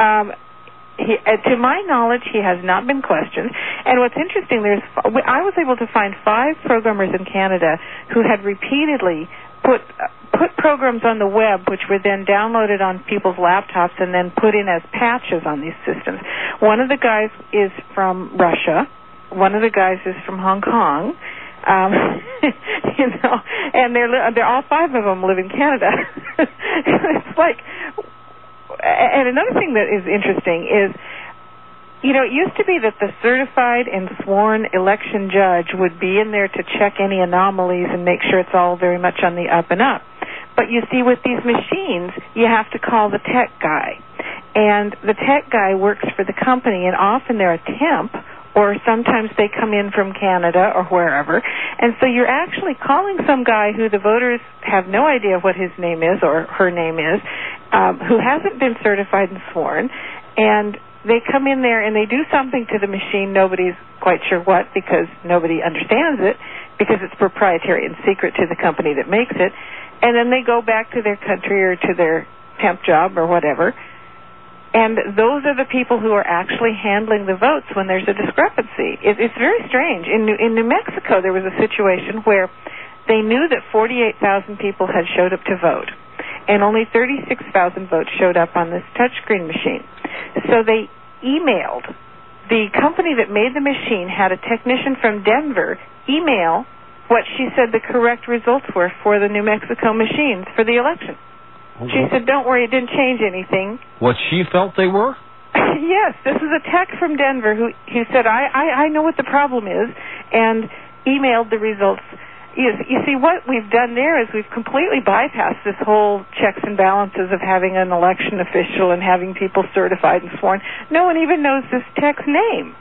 To my knowledge, he has not been questioned. And what's interesting, I was able to find 5 programmers in Canada who had repeatedly put put programs on the web, which were then downloaded on people's laptops and then put in as patches on these systems. One of the guys is from Russia. One of the guys is from Hong Kong. You know, and they're all five of them live in Canada. It's like, and another thing that is interesting is, you know, it used to be that the certified and sworn election judge would be in there to check any anomalies and make sure it's all very much on the up and up. But you see, with these machines, you have to call the tech guy. And the tech guy works for the company, and often they're a temp, or sometimes they come in from Canada or wherever. And so you're actually calling some guy who the voters have no idea what his name is or her name is, who hasn't been certified and sworn, and they come in there and they do something to the machine. Nobody's quite sure what, because nobody understands it, because it's proprietary and secret to the company that makes it. And then they go back to their country or to their temp job or whatever. And those are the people who are actually handling the votes when there's a discrepancy. It's very strange. In New Mexico, there was a situation where they knew that 48,000 people had showed up to vote, and only 36,000 votes showed up on this touchscreen machine. So they emailed. The company that made the machine had a technician from Denver email what she said the correct results were for the New Mexico machines for the election. She said, don't worry, it didn't change anything. What she felt they were? Yes, this is a tech from Denver who said, I know what the problem is, and emailed the results. You see, what we've done there is we've completely bypassed this whole checks and balances of having an election official and having people certified and sworn. No one even knows this tech's name.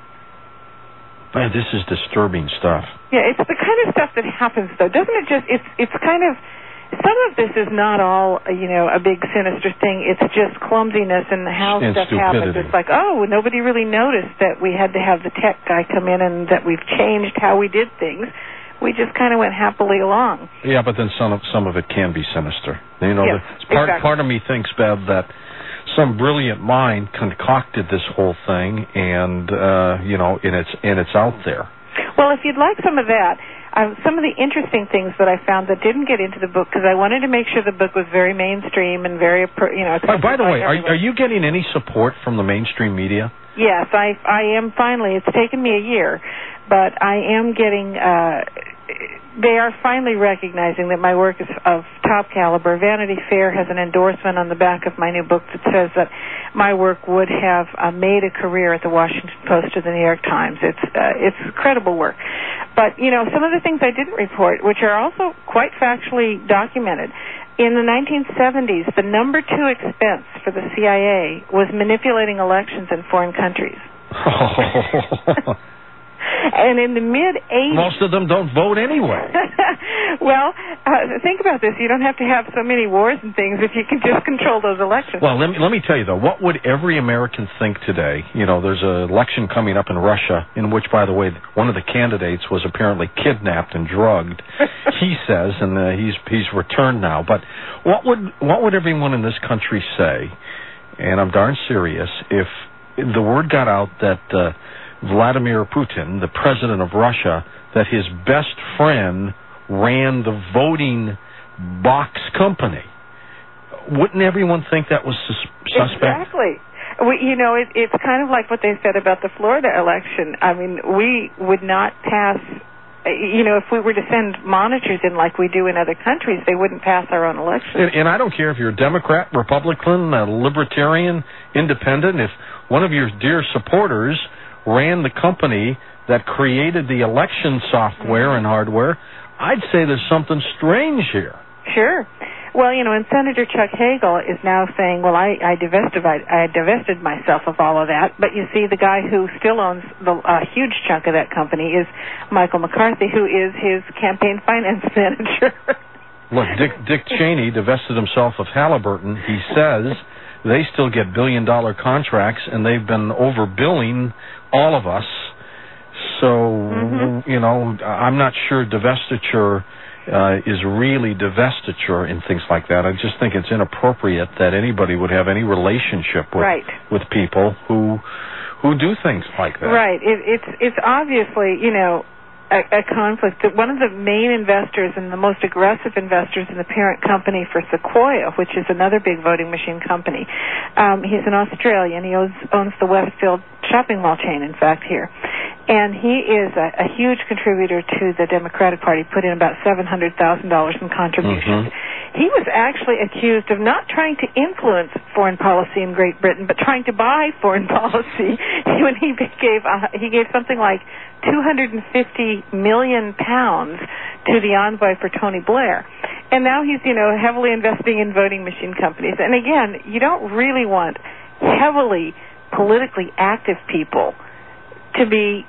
Man, this is disturbing stuff. Yeah, it's the kind of stuff that happens, though. Doesn't it just, it's kind of, some of this is not all, you know, a big sinister thing. It's just clumsiness and how stuff happens. It's like, oh, nobody really noticed that we had to have the tech guy come in and that we've changed how we did things. We just kind of went happily along. Yeah, but then some of it can be sinister. You know, yes, part of me thinks, Bev, that some brilliant mind concocted this whole thing, and you know, and it's out there. Well, if you'd like some of that, some of the interesting things that I found that didn't get into the book, because I wanted to make sure the book was very mainstream and very, you know. By the way, are you getting any support from the mainstream media? Yes, I am finally. It's taken me a year, but I am getting. They are finally recognizing that my work is of top caliber. Vanity Fair has an endorsement on the back of my new book that says that my work would have made a career at the Washington Post or the New York Times. It's incredible work. But, you know, some of the things I didn't report, which are also quite factually documented, in the 1970s, the number 2 expense for the CIA was manipulating elections in foreign countries. And in the mid-'80s... Most of them don't vote anyway. Well, think about this. You don't have to have so many wars and things if you can just control those elections. Well, let me tell you, though, what would every American think today? You know, there's an election coming up in Russia, in which, by the way, one of the candidates was apparently kidnapped and drugged, he says, and he's returned now. But what would everyone in this country say, and I'm darn serious, if the word got out that... Vladimir Putin, the president of Russia, that his best friend ran the voting box company? Wouldn't everyone think that was suspect? Exactly. You know, it's kind of like what they said about the Florida election. I mean, we would not pass, you know, if we were to send monitors in like we do in other countries, they wouldn't pass our own elections. And I don't care if you're a Democrat, Republican, Libertarian, Independent, if one of your dear supporters ran the company that created the election software and hardware, I'd say there's something strange here. Sure. Well, you know, and Senator Chuck Hagel is now saying, well, I divested myself of all of that. But you see, the guy who still owns a huge chunk of that company is Michael McCarthy, who is his campaign finance manager. Look, Dick Cheney divested himself of Halliburton. He says they still get billion-dollar contracts, and they've been overbilling all of us. So, you know, I'm not sure divestiture is really divestiture and things like that. I just think it's inappropriate that anybody would have any relationship with people who do things like that. Right. It's obviously, you know, a conflict. One of the main investors and the most aggressive investors in the parent company for Sequoia, which is another big voting machine company, he's an Australian. He owns the Westfield shopping mall chain, in fact, here. And he is a huge contributor to the Democratic Party, put in about $700,000 in contributions. He was actually accused of not trying to influence foreign policy in Great Britain, but trying to buy foreign policy when he gave something like £250 million to the envoy for Tony Blair. And now he's, heavily investing in voting machine companies. And again, you don't really want heavily politically active people to be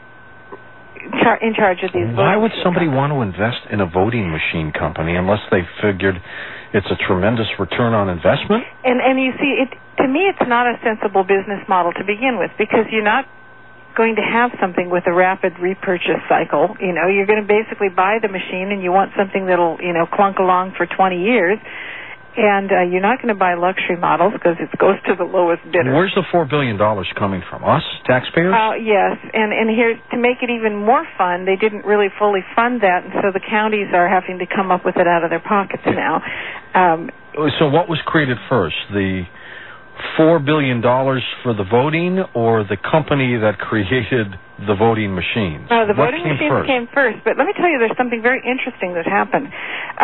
in charge of these. Why would somebody want to invest in a voting machine company unless they figured it's a tremendous return on investment? And you see, to me, it's not a sensible business model to begin with, because you're not going to have something with a rapid repurchase cycle. You're going to basically buy the machine, and you want something that'll, clunk along for 20 years. And you're not going to buy luxury models because it goes to the lowest bidder. Where's the $4 billion coming from? Us, taxpayers? Yes, and here, to make it even more fun, they didn't really fully fund that, and so the counties are having to come up with it out of their pockets now. So what was created first, the $4 billion for the voting, or the company that created the voting machines? The voting machines came first, but let me tell you, there's something very interesting that happened.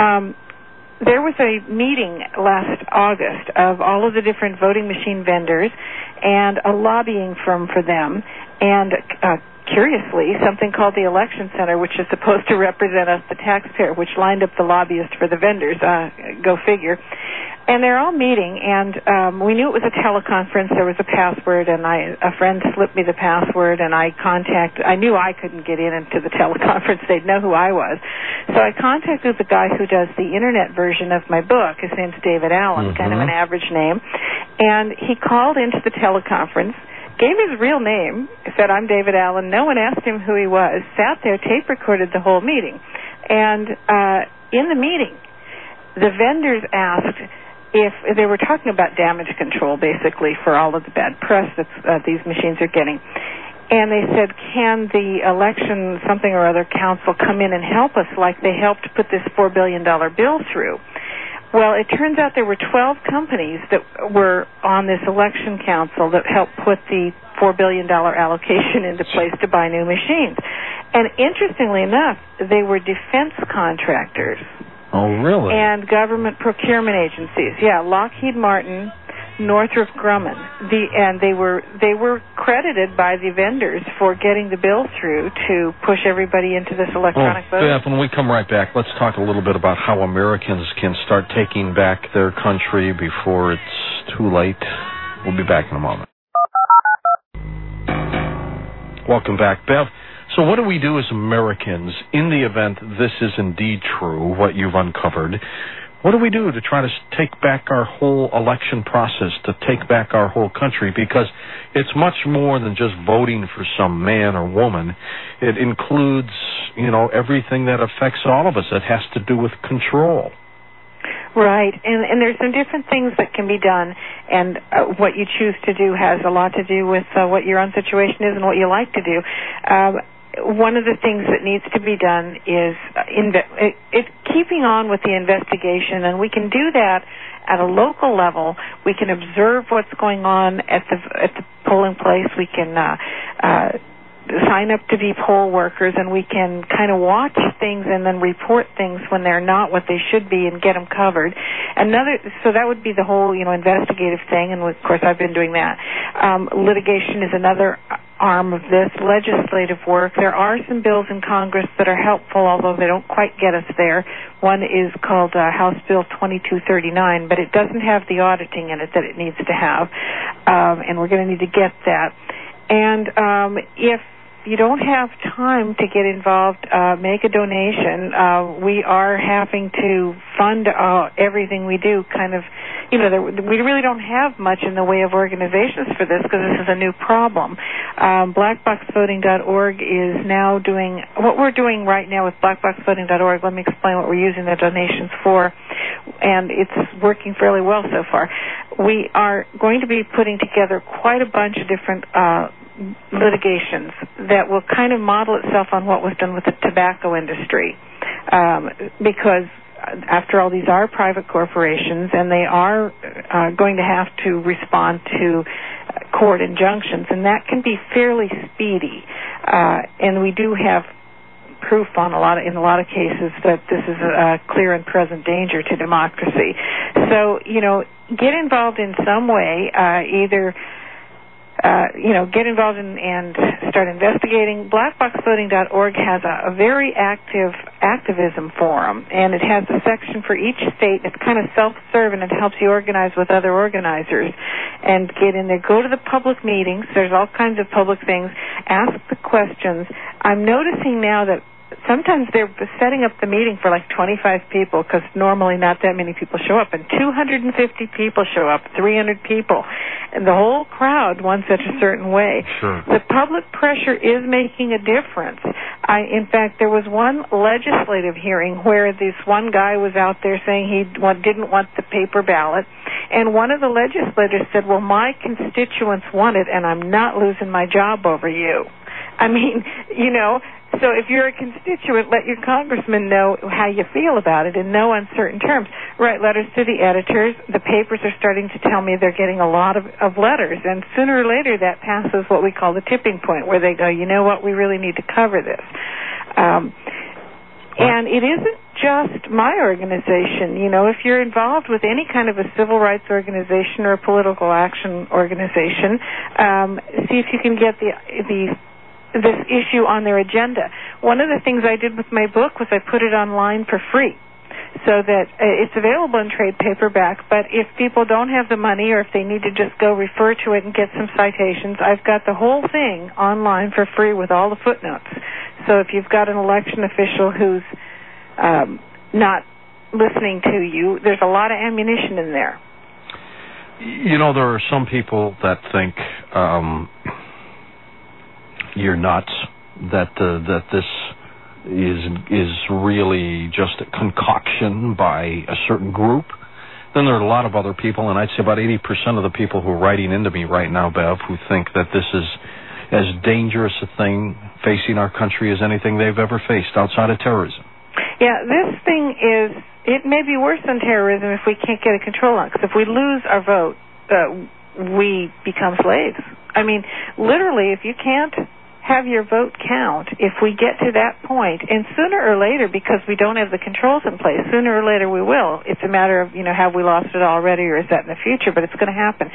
There was a meeting last August of all of the different voting machine vendors and a lobbying firm for them, and curiously, something called the Election Center, which is supposed to represent us, the taxpayer, which lined up the lobbyists for the vendors. Go figure. And they're all meeting, and we knew it was a teleconference. There was a password, and a friend slipped me the password, and I knew I couldn't get into the teleconference. They'd know who I was. So I contacted the guy who does the internet version of my book. His name's David Allen, kind of an average name. And he called into the teleconference, gave his real name, said, "I'm David Allen." No one asked him who he was, sat there, tape recorded the whole meeting. And in the meeting, the vendors asked if they were talking about damage control, basically, for all of the bad press that these machines are getting. And they said, can the election something or other council come in and help us like they helped put this $4 billion bill through? Well, it turns out there were 12 companies that were on this election council that helped put the $4 billion allocation into place to buy new machines. And interestingly enough, they were defense contractors. Oh, really? And government procurement agencies. Yeah, Lockheed Martin, Northrop Grumman. And they were credited by the vendors for getting the bill through to push everybody into this electronic voting. Beth, when we come right back, let's talk a little bit about how Americans can start taking back their country before it's too late. We'll be back in a moment. Welcome back, Bev. So what do we do as Americans in the event this is indeed true, what you've uncovered? What do we do to try to take back our whole election process, to take back our whole country? Because it's much more than just voting for some man or woman. It includes, everything that affects all of us. It has to do with control. Right, and there's some different things that can be done, and what you choose to do has a lot to do with what your own situation is and what you like to do. One of the things that needs to be done is keeping on with the investigation, and we can do that at a local level. We can observe what's going on at the polling place. We can sign up to be poll workers, and we can kind of watch things and then report things when they're not what they should be and get them covered. So that would be the whole, investigative thing, and of course I've been doing that. Litigation is another arm of this. Legislative work. There are some bills in Congress that are helpful, although they don't quite get us there. One is called House Bill 2239, but it doesn't have the auditing in it that it needs to have, and we're going to need to get that. And if you don't have time to get involved, make a donation. We are having to fund everything we do. We really don't have much in the way of organizations for this because this is a new problem. Blackboxvoting.org is now doing what we're doing right now with blackboxvoting.org. Let me explain what we're using the donations for, and it's working fairly well so far. We are going to be putting together quite a bunch of different litigations that will kind of model itself on what was done with the tobacco industry, because after all, these are private corporations, and they are going to have to respond to court injunctions, and that can be fairly speedy. And we do have proof in a lot of cases that this is a clear and present danger to democracy. So, get involved in some way, either get involved and start investigating. Blackboxvoting.org has a very active activism forum, and it has a section for each state. It's kind of self-serve, and it helps you organize with other organizers and get in there. Go to the public meetings. There's all kinds of public things. Ask the questions. I'm noticing now that sometimes they're setting up the meeting for like 25 people, because normally not that many people show up, and 250 people show up, 300 people, and the whole crowd wants it a certain way. Sure. The public pressure is making a difference. In fact, there was one legislative hearing where this one guy was out there saying he didn't want the paper ballot, and one of the legislators said, well, my constituents want it, and I'm not losing my job over you. I mean, so if you're a constituent, let your congressman know how you feel about it in no uncertain terms. Write letters to the editors. The papers are starting to tell me they're getting a lot of letters, and sooner or later that passes what we call the tipping point, where they go, you know what, we really need to cover this. And it isn't just my organization. If you're involved with any kind of a civil rights organization or a political action organization, see if you can get this issue on their agenda. One of the things I did with my book was I put it online for free, so that it's available in trade paperback, but if people don't have the money, or if they need to just go refer to it and get some citations, I've got the whole thing online for free with all the footnotes. So if you've got an election official who's not listening to you, there's a lot of ammunition in there. There are some people that think you're nuts, that this is really just a concoction by a certain group. Then there are a lot of other people, and I'd say about 80% of the people who are writing into me right now, Bev, who think that this is as dangerous a thing facing our country as anything they've ever faced outside of terrorism. Yeah, this thing it may be worse than terrorism if we can't get a control on it, because if we lose our vote, we become slaves. I mean, literally, if you can't have your vote count, if we get to that point, and sooner or later, because we don't have the controls in place, sooner or later we will. It's a matter of, have we lost it already, or is that in the future? But it's going to happen.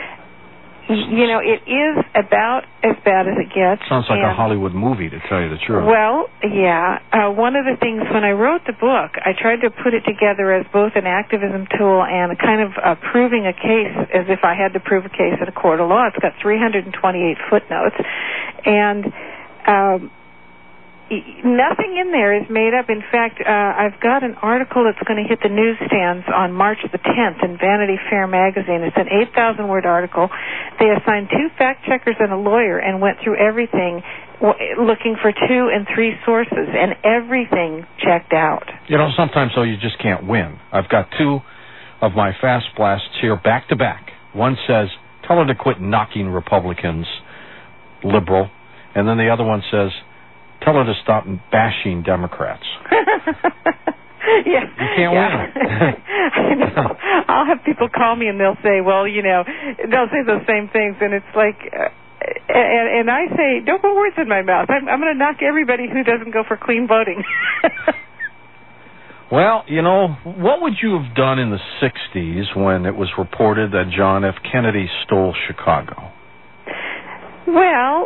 It is about as bad as it gets. Sounds like a Hollywood movie, to tell you the truth. Well, yeah. One of the things, when I wrote the book, I tried to put it together as both an activism tool and a kind of proving a case, as if I had to prove a case at a court of law. It's got 328 footnotes, and nothing in there is made up. In fact, I've got an article that's going to hit the newsstands on March the 10th in Vanity Fair magazine. It's an 8,000-word article. They assigned 2 fact-checkers and a lawyer and went through everything, looking for 2 and 3 sources, and everything checked out. Sometimes, though, you just can't win. I've got 2 of my fast blasts here back-to-back. One says, tell her to quit knocking Republicans, liberal, and then the other one says, tell her to stop bashing Democrats. Yeah. You can't win. I know. I'll have people call me and they'll say, well, they'll say those same things, and it's like, and I say, don't put words in my mouth. I'm going to knock everybody who doesn't go for clean voting. Well, what would you have done in the 60s when it was reported that John F. Kennedy stole Chicago? Well,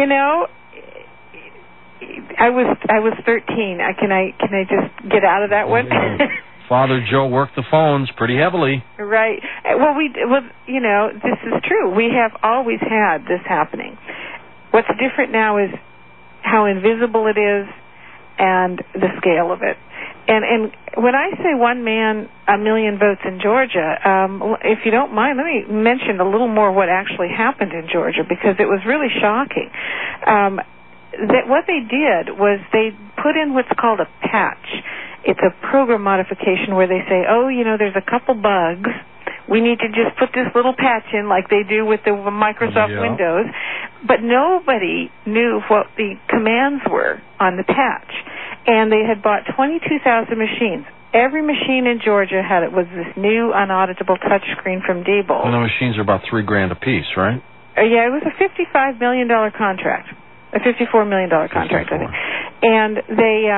I was 13. Can I just get out of that one? Father Joe worked the phones pretty heavily. Right. Well, this is true. We have always had this happening. What's different now is how invisible it is and the scale of it. And when I say one man, a million votes in Georgia, if you don't mind, let me mention a little more what actually happened in Georgia, because it was really shocking. What they did was they put in what's called a patch. It's a program modification where they say, there's a couple bugs. We need to just put this little patch in like they do with the Microsoft Windows. But nobody knew what the commands were on the patch. And they had bought 22,000 machines. Every machine in Georgia was this new unauditable touchscreen from Diebold. And the machines are about $3,000 a piece, right? Yeah, it was a $55 million contract. A $54 million contract, I think. And they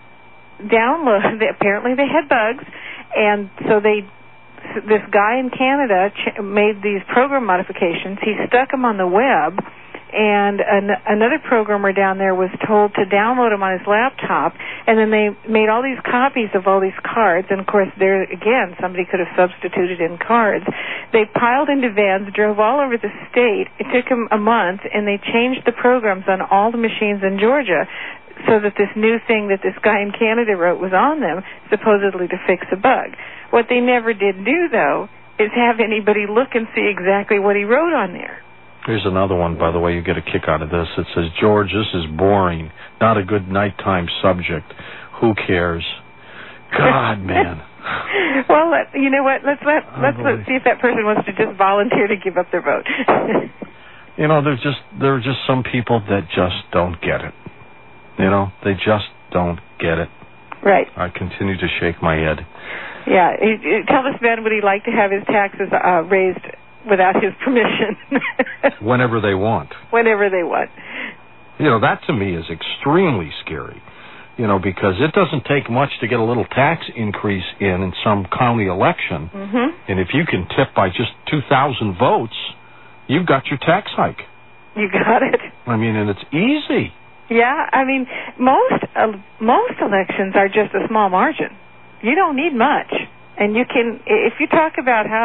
apparently they had bugs, and so this guy in Canada made these program modifications. He stuck them on the web, and another programmer down there was told to download them on his laptop, and then they made all these copies of all these cards, and of course there again somebody could have substituted in cards. They piled into vans, drove all over the state. It took them a month, and they changed the programs on all the machines in Georgia so that this new thing that this guy in Canada wrote was on them, supposedly to fix a bug. What they never did do, though, is have anybody look and see exactly what he wrote on there. Here's another one, by the way, you get a kick out of this. It says, George, this is boring. Not a good nighttime subject. Who cares? God, man. Well, you know what? Let's see if that person wants to just volunteer to give up their vote. You know, there are just some people that just don't get it. You know, they just don't get it. Right. I continue to shake my head. Yeah. Tell this man would he like to have his taxes raised without his permission. Whenever they want. Whenever they want. You know, that to me is extremely scary. You know, because it doesn't take much to get a little tax increase in some county election. Mm-hmm. And if you can tip by just 2,000 votes, you've got your tax hike. You got it. I mean, and it's easy. Yeah, I mean, most elections are just a small margin. You don't need much. And you can, if you talk about how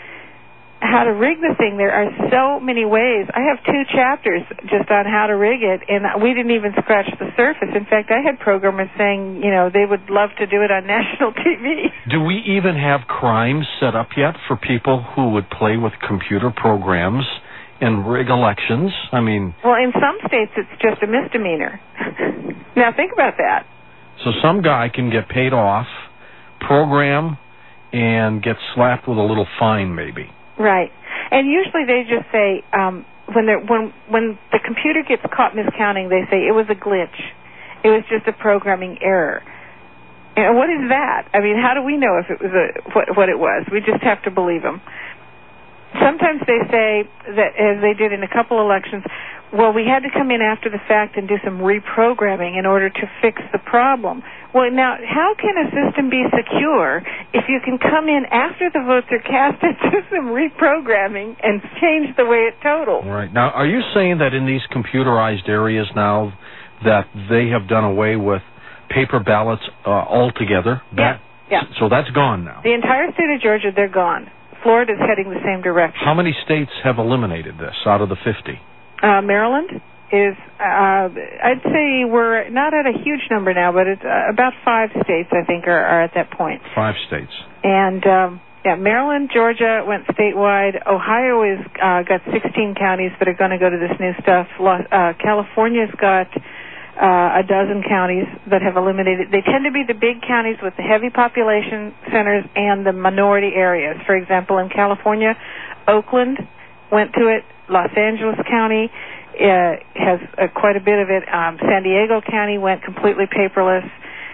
to rig the thing, there are so many ways. I have 2 chapters just on how to rig it, and we didn't even scratch the surface. In fact, I had programmers saying, you know, they would love to do it on national TV. Do we even have crimes set up yet for people who would play with computer programs and rig elections? I mean... Well, in some states, it's just a misdemeanor. Now, think about that. So some guy can get paid off, program, and get slapped with a little fine, maybe. Right. And usually they just say, when the computer gets caught miscounting, they say it was a glitch. It was just a programming error. And what is that? I mean, how do we know if it was what it was? We just have to believe them. Sometimes they say that, as they did in a couple elections, well, we had to come in after the fact and do some reprogramming in order to fix the problem. Well, now, how can a system be secure if you can come in after the votes are cast and do some reprogramming and change the way it totals? Right. Now, are you saying that in these computerized areas now that they have done away with paper ballots altogether? Yeah. So that's gone now? The entire state of Georgia, they're gone. Florida's heading the same direction. How many states have eliminated this out of the 50? Maryland is, I'd say we're not at a huge number now, but it's about 5 states, I think, are at that point. 5 states. And, Maryland, Georgia went statewide. Ohio is got 16 counties that are going to go to this new stuff. California's got a dozen counties that have eliminated. They tend to be the big counties with the heavy population centers and the minority areas. For example, in California, Oakland went to it. Los Angeles County has quite a bit of it. San Diego County went completely paperless.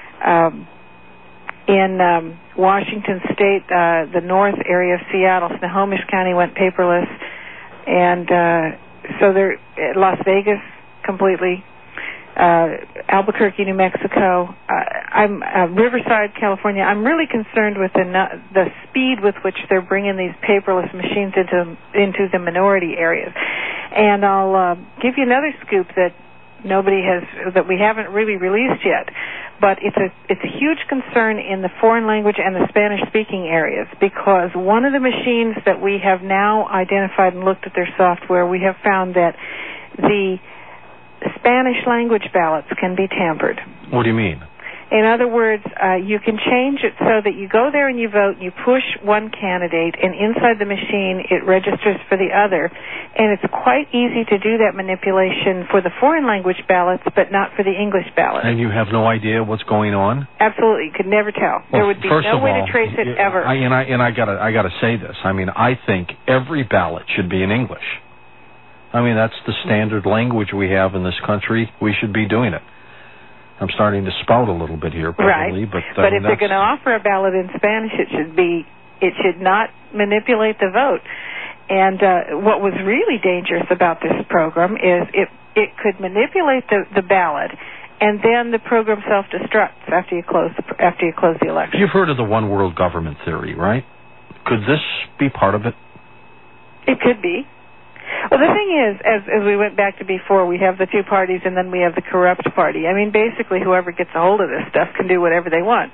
In Washington State, the north area of Seattle, Snohomish County went paperless. And so Las Vegas completely. Albuquerque, New Mexico. I'm Riverside, California. I'm really concerned with the speed with which they're bringing these paperless machines into the minority areas. And I'll give you another scoop that we haven't really released yet. But it's a huge concern in the foreign language and the Spanish-speaking areas, because one of the machines that we have now identified and looked at their software, we have found that the Spanish language ballots can be tampered. What do you mean? In other words, you can change it so that you go there and you vote, you push one candidate, and inside the machine it registers for the other. And it's quite easy to do that manipulation for the foreign language ballots, but not for the English ballots. And you have no idea what's going on? Absolutely. You could never tell. Well, there would be no way to trace it ever. I gotta say this. I mean, I think every ballot should be in English. I mean, that's the standard language we have in this country. We should be doing it. I'm starting to spout a little bit here, probably. Right. But if they're going to offer a ballot in Spanish, it should not manipulate the vote. And what was really dangerous about this program is it could manipulate the ballot, and then the program self-destructs after you close the election. You've heard of the one world government theory, right? Could this be part of it? It could be. Well, the thing is, as we went back to before, we have the two parties and then we have the corrupt party. I mean, basically, whoever gets a hold of this stuff can do whatever they want.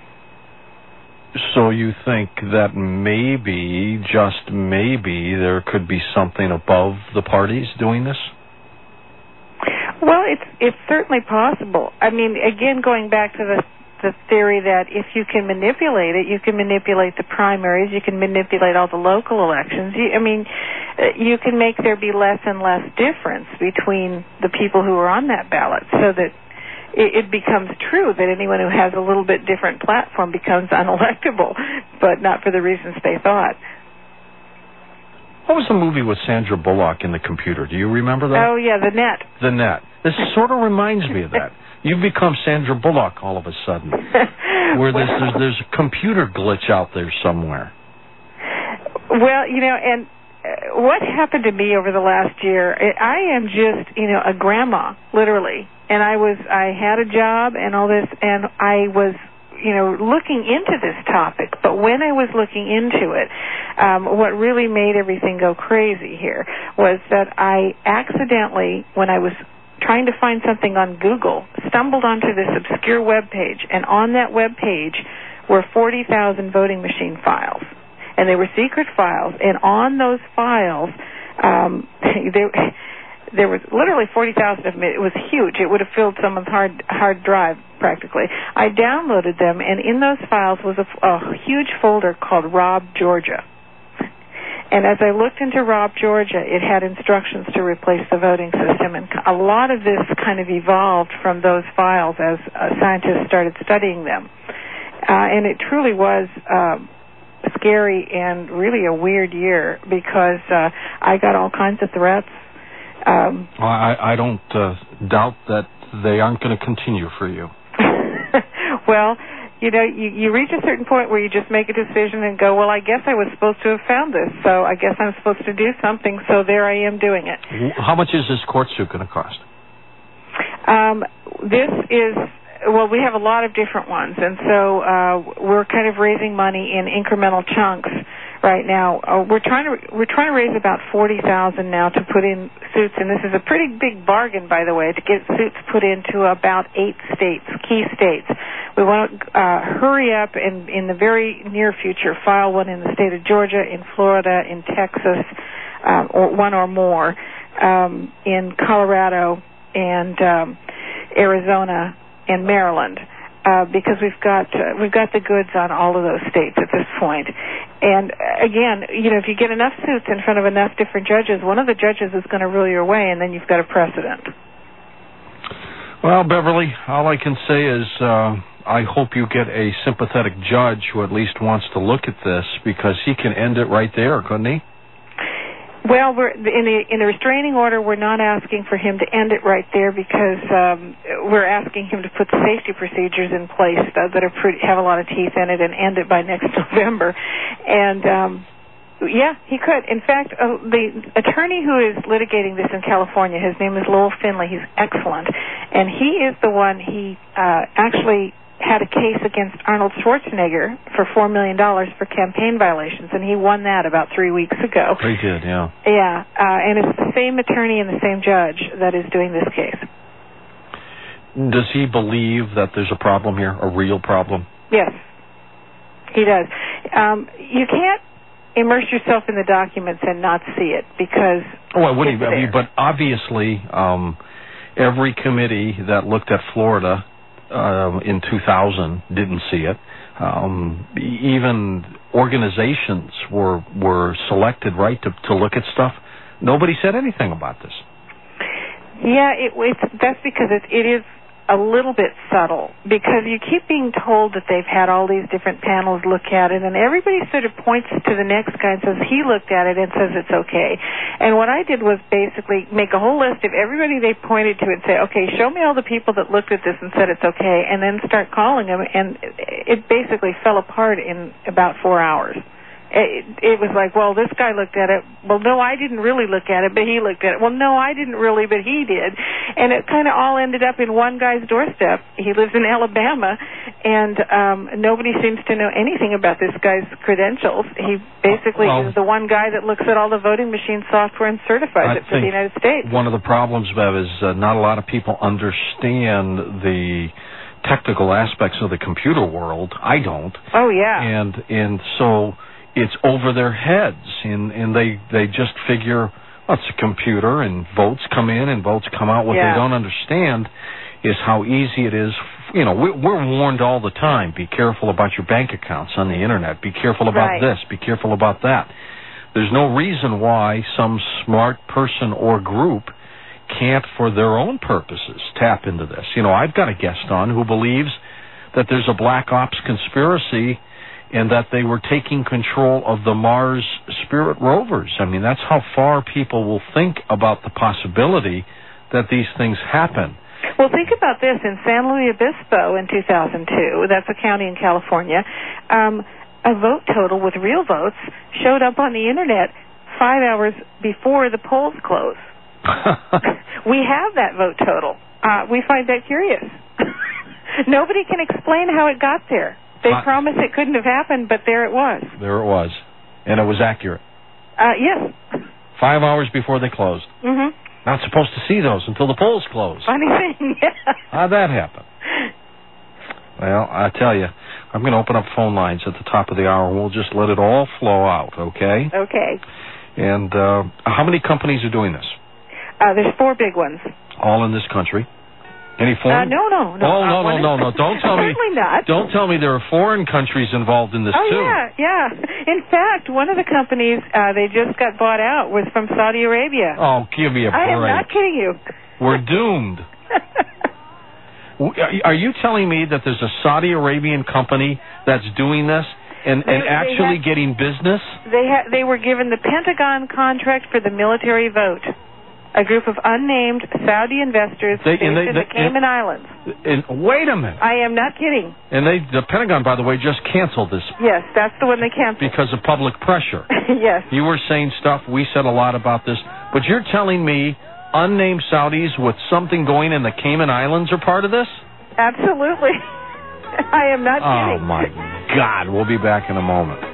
So you think that maybe, just maybe, there could be something above the parties doing this? Well, it's certainly possible. I mean, again, going back to the theory that if you can manipulate it, you can manipulate the primaries, you can manipulate all the local elections. You can make there be less and less difference between the people who are on that ballot, so that it becomes true that anyone who has a little bit different platform becomes unelectable, but not for the reasons they thought. What was the movie with Sandra Bullock in the computer? Do you remember that? Oh, yeah, The Net. The Net. This sort of reminds me of that. You've become Sandra Bullock all of a sudden, where there's a computer glitch out there somewhere. Well, and what happened to me over the last year, I am just, a grandma, literally. And I had a job and all this, and I was, looking into this topic. But when I was looking into it, what really made everything go crazy here was that I accidentally, when I was trying to find something on Google, stumbled onto this obscure web page, and on that web page were 40,000 voting machine files. And they were secret files, and on those files, there was literally 40,000 of them. It was huge. It would have filled someone's hard drive, practically. I downloaded them, and in those files was a huge folder called Rob Georgia. And as I looked into Rob Georgia, it had instructions to replace the voting system. And a lot of this kind of evolved from those files as scientists started studying them. And it truly was scary and really a weird year, because I got all kinds of threats. I don't doubt that they aren't going to continue for you. Well, you reach a certain point where you just make a decision and go, well, I guess I was supposed to have found this, so I guess I'm supposed to do something, so there I am doing it. How much is this court suit going to cost? This is, well, we have a lot of different ones, and so we're kind of raising money in incremental chunks right now. We're trying to raise about $40,000 now to put in suits, and this is a pretty big bargain, by the way, to get suits put into about 8 states, key states. We want to hurry up and in the very near future file one in the state of Georgia, in Florida, in Texas, or one or more, in Colorado and Arizona and Maryland. Because we've got the goods on all of those states at this point. And again, if you get enough suits in front of enough different judges, one of the judges is going to rule your way, and then you've got a precedent. Well, Beverly, all I can say is I hope you get a sympathetic judge who at least wants to look at this, because he can end it right there, couldn't he? Well, we're in the restraining order, we're not asking for him to end it right there, because we're asking him to put safety procedures in place that have a lot of teeth in it, and end it by next November. And yeah, he could. In fact, the attorney who is litigating this in California, his name is Lowell Finley. He's excellent, and he is the one. He actually had a case against Arnold Schwarzenegger for $4 million for campaign violations, and he won that about 3 weeks ago. He did, yeah. Yeah, and it's the same attorney and the same judge that is doing this case. Does he believe that there's a problem here, a real problem? Yes, he does. You can't immerse yourself in the documents and not see it, because but obviously every committee that looked at Florida in 2000 didn't see it. Even organizations were selected, right, to look at stuff. Nobody said anything about this. Yeah, that's because it is a little bit subtle, because you keep being told that they've had all these different panels look at it, and everybody sort of points to the next guy and says he looked at it and says it's okay. And what I did was basically make a whole list of everybody they pointed to and say, okay, show me all the people that looked at this and said it's okay, and then start calling them, and it basically fell apart in about 4 hours. It was like, well, this guy looked at it. Well, no, I didn't really look at it, but he looked at it. Well, no, I didn't really, but he did. And it kind of all ended up in one guy's doorstep. He lives in Alabama, and nobody seems to know anything about this guy's credentials. He basically is the one guy that looks at all the voting machine software and certifies it for the United States. One of the problems, Bev, is not a lot of people understand the technical aspects of the computer world. I don't. Oh, yeah. And so it's over their heads, and they just figure, well, it's a computer, and votes come in and votes come out. What they don't understand is how easy it is. You know, we're warned all the time, be careful about your bank accounts on the Internet. Be careful about this. Be careful about that. There's no reason why some smart person or group can't, for their own purposes, tap into this. You know, I've got a guest on who believes that there's a black ops conspiracy and that they were taking control of the Mars Spirit rovers. I mean, that's how far people will think about the possibility that these things happen. Well, think about this. In San Luis Obispo in 2002, that's a county in California, a vote total with real votes showed up on the Internet 5 hours before the polls close. We have that vote total. We find that curious. Nobody can explain how it got there. They promised it couldn't have happened, but there it was. There it was. And it was accurate. Yes. 5 hours before they closed. Mm-hmm. Not supposed to see those until the polls closed. Funny thing, yeah. How'd that happen? Well, I tell you, I'm going to open up phone lines at the top of the hour, and we'll just let it all flow out, okay? Okay. And how many companies are doing this? There's 4 big ones. All in this country? Any foreign? No. Oh, no. Don't tell me. Certainly not. Don't tell me there are foreign countries involved in this, too. Oh, yeah. In fact, one of the companies they just got bought out was from Saudi Arabia. Oh, give me a break. I am not kidding you. We're doomed. Are you telling me that there's a Saudi Arabian company that's doing this and actually getting business? They were given the Pentagon contract for the military vote. A group of unnamed Saudi investors based in the Cayman Islands. Wait a minute. I am not kidding. And the Pentagon, by the way, just canceled this. Yes, that's the one they canceled. Because of public pressure. Yes. You were saying stuff. We said a lot about this. But you're telling me unnamed Saudis with something going in the Cayman Islands are part of this? Absolutely. I am not kidding. Oh, my God. We'll be back in a moment.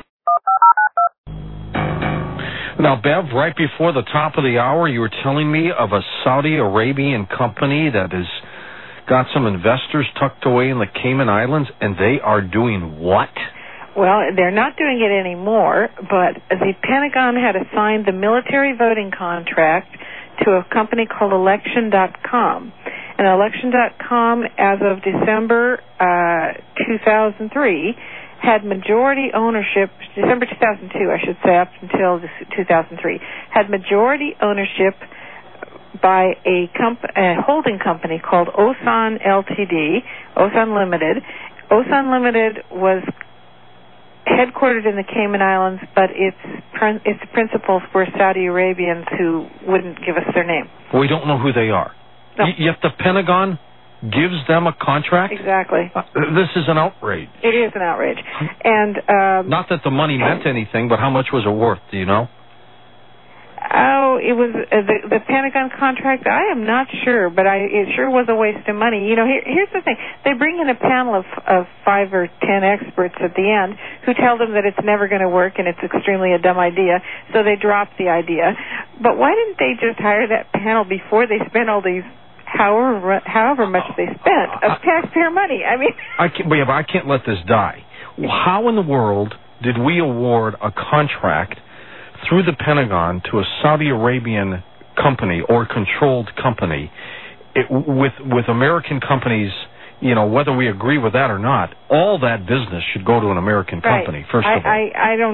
Now, Bev, right before the top of the hour, you were telling me of a Saudi Arabian company that has got some investors tucked away in the Cayman Islands, and they are doing what? Well, they're not doing it anymore, but the Pentagon had assigned the military voting contract to a company called Election.com. And Election.com, as of December 2003, had majority ownership, December 2002, I should say, up until 2003, had majority ownership by a holding company called Osan Ltd., Osan Limited. Osan Limited was headquartered in the Cayman Islands, but its principals were Saudi Arabians who wouldn't give us their name. We don't know who they are. No. Yet the Pentagon gives them a contract? Exactly. This is an outrage. It is an outrage. And not that the money meant anything, but how much was it worth, do you know? Oh, it was the Pentagon contract. I am not sure, but it sure was a waste of money. You know, here's the thing. They bring in a panel of 5 or 10 experts at the end who tell them that it's never going to work and it's extremely a dumb idea, so they drop the idea. But why didn't they just hire that panel before they spent all these however much they spent of taxpayer money? I mean, I can't let this die. How in the world did we award a contract through the Pentagon to a Saudi Arabian company or controlled company with American companies? You know, whether we agree with that or not, all that business should go to an American company, first of all. I don't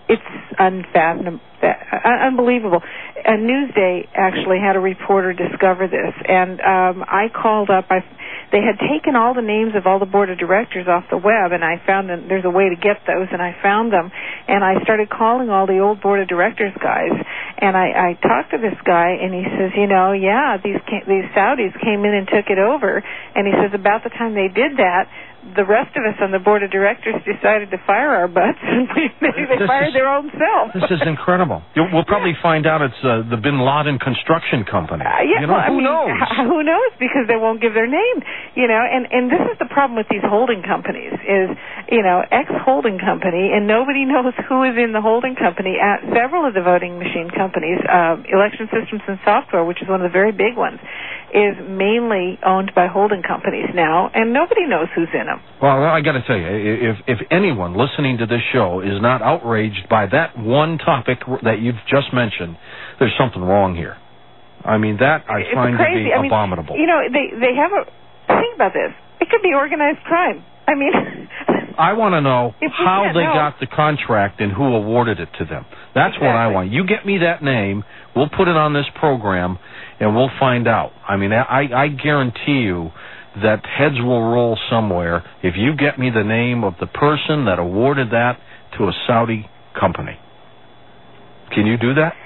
It's unfathomable, unbelievable. Newsday actually had a reporter discover this, and I called up. They had taken all the names of all the board of directors off the web, and I found that there's a way to get those, and I found them. And I started calling all the old board of directors guys, and I talked to this guy, and he says, these Saudis came in and took it over, and he says about the time they did that, the rest of us on the board of directors decided to fire our butts, and they fired their own self. This is incredible. We'll probably find out it's the Bin Laden Construction Company. Who knows? Who knows? Because they won't give their name. And this is the problem with these holding companies is, ex-holding company, and nobody knows who is in the holding company. At several of the voting machine companies, Election Systems and Software, which is one of the very big ones, is mainly owned by holding companies now, and nobody knows who's in them. Well, I got to tell you, if anyone listening to this show is not outraged by that one topic that you've just mentioned, there's something wrong here. I mean, that I find to be abominable. They have a... Think about this. It could be organized crime. I mean... I want to know how they got the contract and who awarded it to them. That's what I want. You get me that name, we'll put it on this program, and we'll find out. I mean, I guarantee you that heads will roll somewhere if you get me the name of the person that awarded that to a Saudi company. Can you do that?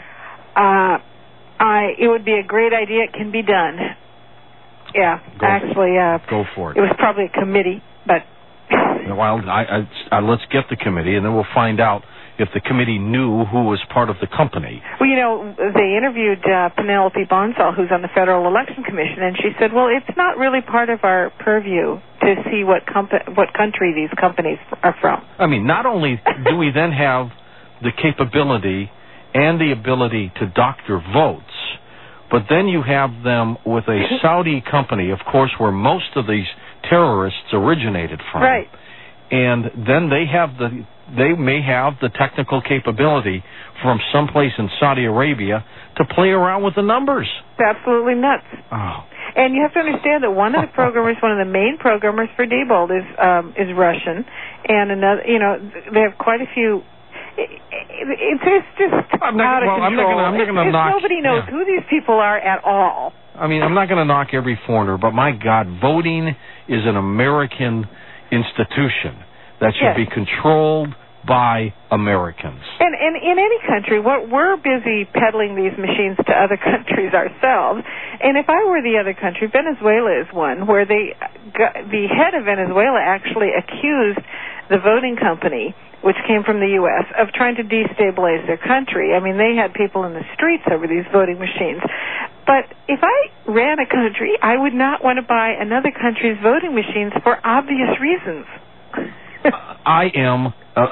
It would be a great idea. It can be done. Yeah, go for it. It was probably a committee, but... Well, let's get the committee, and then we'll find out if the committee knew who was part of the company. Well, they interviewed Penelope Bonsall, who's on the Federal Election Commission, and she said, well, it's not really part of our purview to see what country these companies are from. I mean, not only do we then have the capability and the ability to doctor votes, but then you have them with a Saudi company, of course, where most of these terrorists originated from. Right. And then they may have the technical capability from someplace in Saudi Arabia to play around with the numbers. It's absolutely nuts. Oh. And you have to understand that one of the main programmers for Diebold is Russian, and another, they have quite a few. It's just out of control. I'm not going to knock. Nobody knows who these people are at all. I mean, I'm not going to knock every foreigner, but my God, voting is an American institution that should be controlled by Americans. And in any country, we're busy peddling these machines to other countries ourselves. And if I were the other country, Venezuela is one, where the head of Venezuela actually accused the voting company, which came from the U.S., of trying to destabilize their country. I mean, they had people in the streets over these voting machines. But if I ran a country, I would not want to buy another country's voting machines for obvious reasons. I am,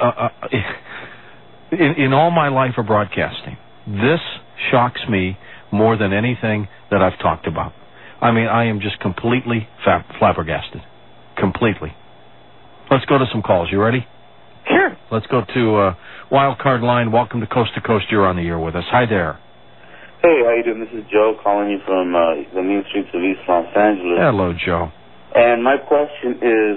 in all my life of broadcasting, this shocks me more than anything that I've talked about. I mean, I am just completely flabbergasted. Completely. Let's go to some calls. You ready? Sure. Let's go to Wildcard Line. Welcome to Coast to Coast. You're on the air with us. Hi there. Hey, how you doing? This is Joe calling you from the mean streets of East Los Angeles. Hello, Joe. And my question is,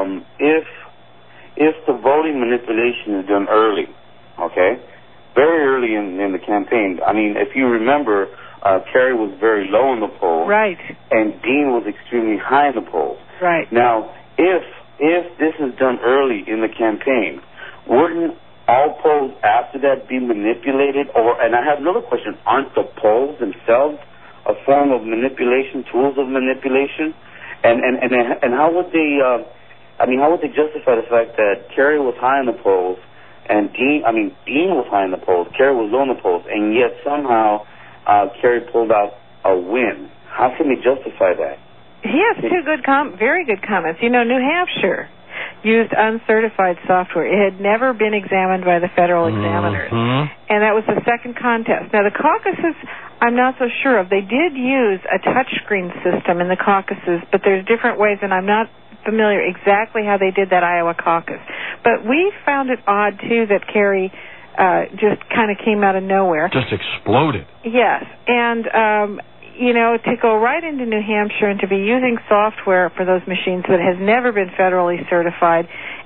if the voting manipulation is done early, okay, very early in the campaign. I mean, if you remember, Kerry was very low in the polls. Right. And Dean was extremely high in the polls. Right. Now, if this is done early in the campaign, wouldn't all polls after that be manipulated? And I have another question. Aren't the polls themselves a form of manipulation, tools of manipulation? And how would they, how would they justify the fact that Kerry was high in the polls and Dean was high in the polls, Kerry was low in the polls, and yet somehow Kerry pulled out a win? How can they justify that? He has two very good comments. New Hampshire used uncertified software. It had never been examined by the federal examiners. And that was the second contest. Now, the caucuses, I'm not so sure of. They did use a touchscreen system in the caucuses, but there's different ways, and I'm not familiar exactly how they did that Iowa caucus. But we found it odd, too, that Kerry just kind of came out of nowhere. Just exploded. Yes. And, to go right into New Hampshire and to be using software for those machines that has never been federally certified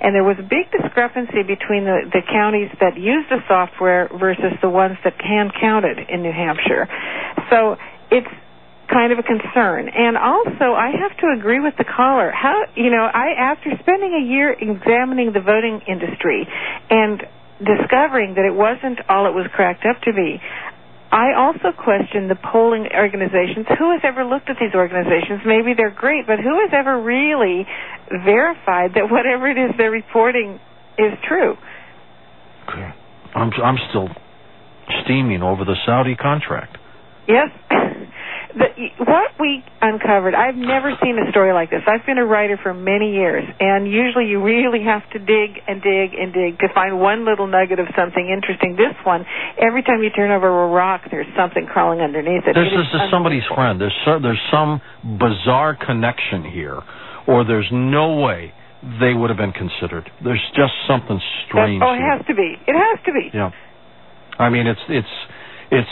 And there was a big discrepancy between the counties that used the software versus the ones that hand-counted in New Hampshire. So it's kind of a concern. And also, I have to agree with the caller. After spending a year examining the voting industry and discovering that it wasn't all it was cracked up to be, I also question the polling organizations. Who has ever looked at these organizations? Maybe they're great, but who has ever really verified that whatever it is they're reporting is true? Okay. I'm still steaming over the Saudi contract. Yes. What we uncovered, I've never seen a story like this. I've been a writer for many years, and usually you really have to dig and dig and dig to find one little nugget of something interesting. This one, every time you turn over a rock, there's something crawling underneath it. This is somebody's friend. There's some bizarre connection here, or there's no way they would have been considered. There's just something strange here. It has to be. It has to be. Yeah. I mean, it's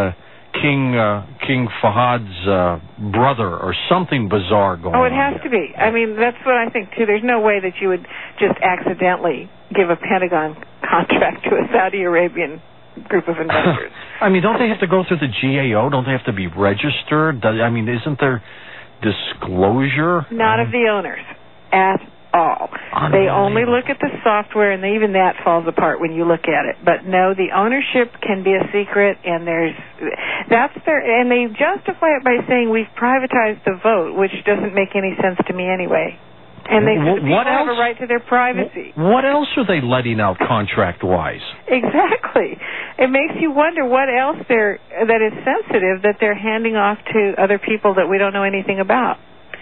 King Fahad's brother or something bizarre going on. Oh, it has to be. I mean, that's what I think, too. There's no way that you would just accidentally give a Pentagon contract to a Saudi Arabian group of investors. I mean, don't they have to go through the GAO? Don't they have to be registered? I mean, isn't there disclosure? Not of the owners at all. They only look at the software, and even that falls apart when you look at it. But no, the ownership can be a secret, and and they justify it by saying we've privatized the vote, which doesn't make any sense to me anyway. And they people have a right to their privacy. What else are they letting out contract-wise? Exactly. It makes you wonder what else that is sensitive that they're handing off to other people that we don't know anything about.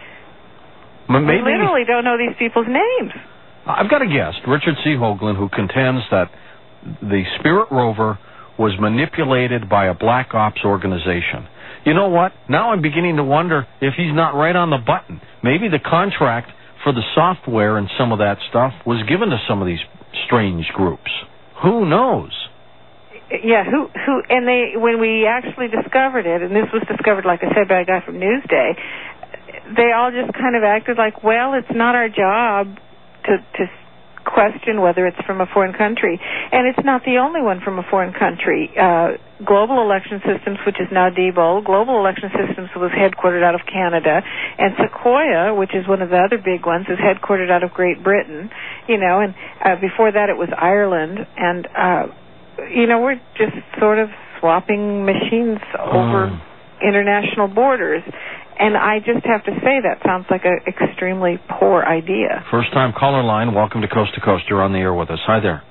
We literally don't know these people's names. I've got a guest, Richard C. Hoagland, who contends that the Spirit rover was manipulated by a black ops organization. You know what? Now I'm beginning to wonder if he's not right on the button. Maybe the contract for the software and some of that stuff was given to some of these strange groups. Who knows? Yeah, and when we actually discovered it, and this was discovered, like I said, by a guy from Newsday, they all just kind of acted like, well, it's not our job to question whether it's from a foreign country. And it's not the only one from a foreign country. Global Election Systems, which is now Diebold, Global Election Systems was headquartered out of Canada, and Sequoia, which is one of the other big ones, is headquartered out of Great Britain, and before that it was Ireland. And, we're just sort of swapping machines over international borders. And I just have to say that sounds like an extremely poor idea. First-time caller line. Welcome to Coast. You're on the air with us. Hi there.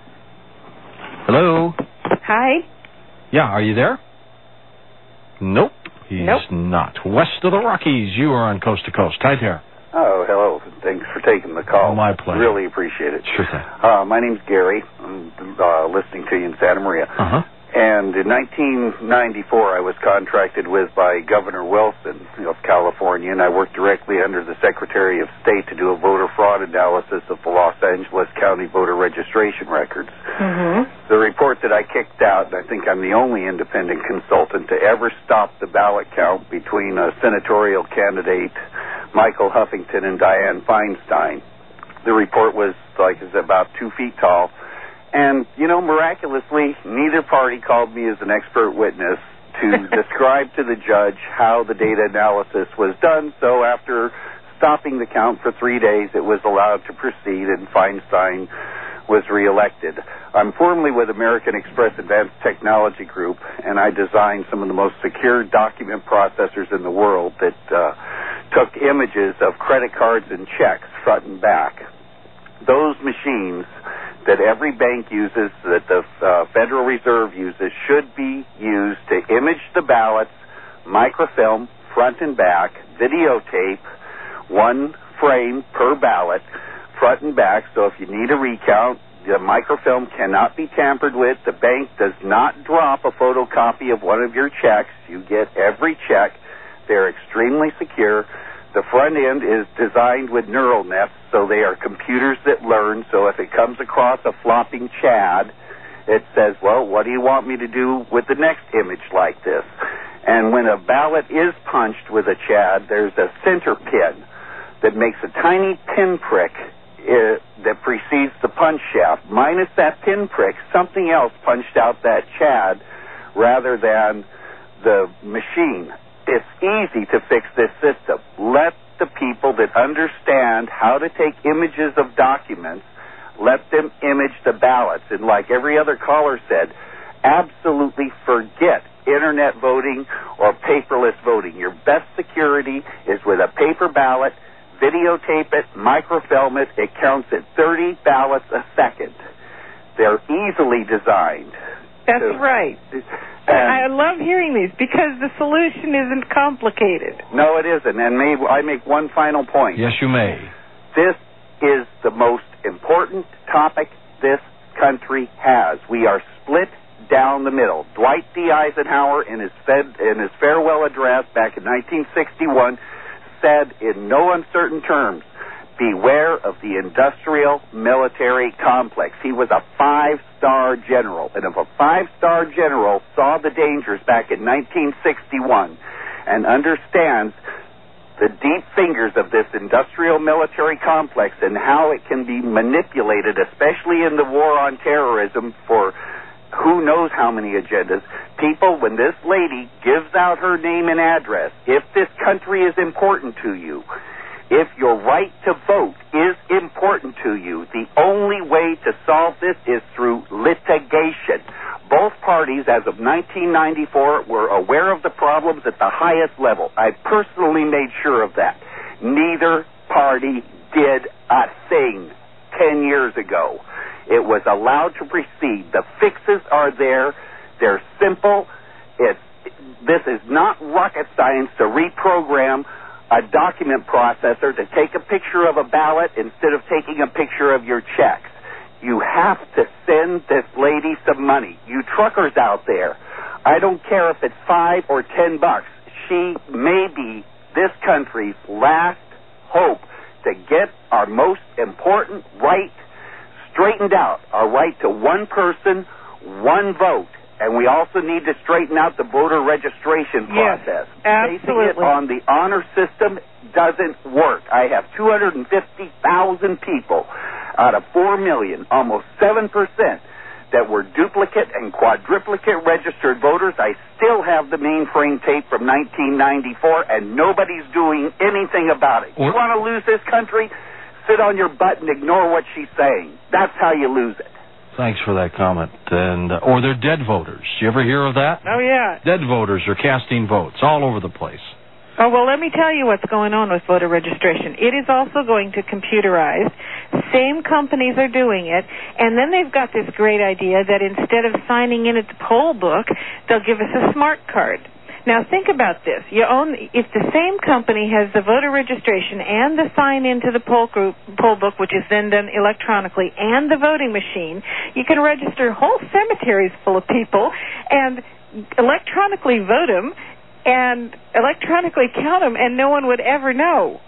Hello. Hi. Yeah, are you there? Nope. He's not. West of the Rockies, you are on Coast. Hi there. Oh, hello. Thanks for taking the call. My pleasure. Really appreciate it. Sure thing. My name's Gary. I'm listening to you in Santa Maria. Uh-huh. And in 1994, I was contracted with by Governor Wilson of California, and I worked directly under the Secretary of State to do a voter fraud analysis of the Los Angeles County voter registration records. Mm-hmm. The report that I kicked out, and I think I'm the only independent consultant to ever stop the ballot count between a senatorial candidate, Michael Huffington, and Dianne Feinstein. The report was about 2 feet tall. And, miraculously, neither party called me as an expert witness to describe to the judge how the data analysis was done. So after stopping the count for 3 days, it was allowed to proceed, and Feinstein was reelected. I'm formerly with American Express Advanced Technology Group, and I designed some of the most secure document processors in the world that took images of credit cards and checks front and back. Those machines that every bank uses, that the Federal Reserve uses, should be used to image the ballots, microfilm, front and back, videotape, 1 frame per ballot, front and back. So if you need a recount, the microfilm cannot be tampered with. The bank does not drop a photocopy of one of your checks. You get every check. They're extremely secure. The front end is designed with neural nets, so they are computers that learn. So if it comes across a flopping Chad, it says, well, what do you want me to do with the next image like this? And when a ballot is punched with a Chad, there's a center pin that makes a tiny pinprick that precedes the punch shaft, minus that pinprick, something else punched out that Chad rather than the machine. It's easy to fix this system. Let the people that understand how to take images of documents, let them image the ballots. And like every other caller said, absolutely forget internet voting or paperless voting. Your best security is with a paper ballot. Videotape it, microfilm it. It counts at 30 ballots a second. They're easily designed. That's right. I love hearing these because the solution isn't complicated. No, it isn't. And may I make one final point? Yes, you may. This is the most important topic this country has. We are split down the middle. Dwight D. Eisenhower, in his farewell address back in 1961, said in no uncertain terms, beware of the industrial military complex. He was a 5-star general, and if a 5-star general saw the dangers back in 1961 and understands the deep fingers of this industrial military complex and how it can be manipulated, especially in the war on terrorism for who knows how many agendas. People, when this lady gives out her name and address, if this country is important to you, if your right to vote is important to you, the only way to solve this is through litigation. Both parties, as of 1994, were aware of the problems at the highest level. I personally made sure of that. Neither party did a thing 10 years ago. It was allowed to proceed. The fixes are there. They're simple. This is not rocket science to reprogram a document processor to take a picture of a ballot instead of taking a picture of your checks. You have to send this lady some money. You truckers out there, I don't care if it's $5 or $10. She may be this country's last hope to get our most important right straightened out, our right to one person, one vote. And we also need to straighten out the voter registration process. Yes, absolutely. Basing it on the honor system doesn't work. I have 250,000 people out of 4 million, almost 7%, that were duplicate and quadruplicate registered voters. I still have the mainframe tape from 1994, and nobody's doing anything about it. You want to lose this country? Sit on your butt and ignore what she's saying. That's how you lose it. Thanks for that comment. And or they're dead voters. You ever hear of that? Oh, yeah. Dead voters are casting votes all over the place. Oh, well, let me tell you what's going on with voter registration. It is also going to computerize. Same companies are doing it. And then they've got this great idea that instead of signing in at the poll book, they'll give us a smart card. Now, think about this. If the same company has the voter registration and the sign-in to the poll book, which is then done electronically, and the voting machine, you can register whole cemeteries full of people and electronically vote them and electronically count them, and no one would ever know.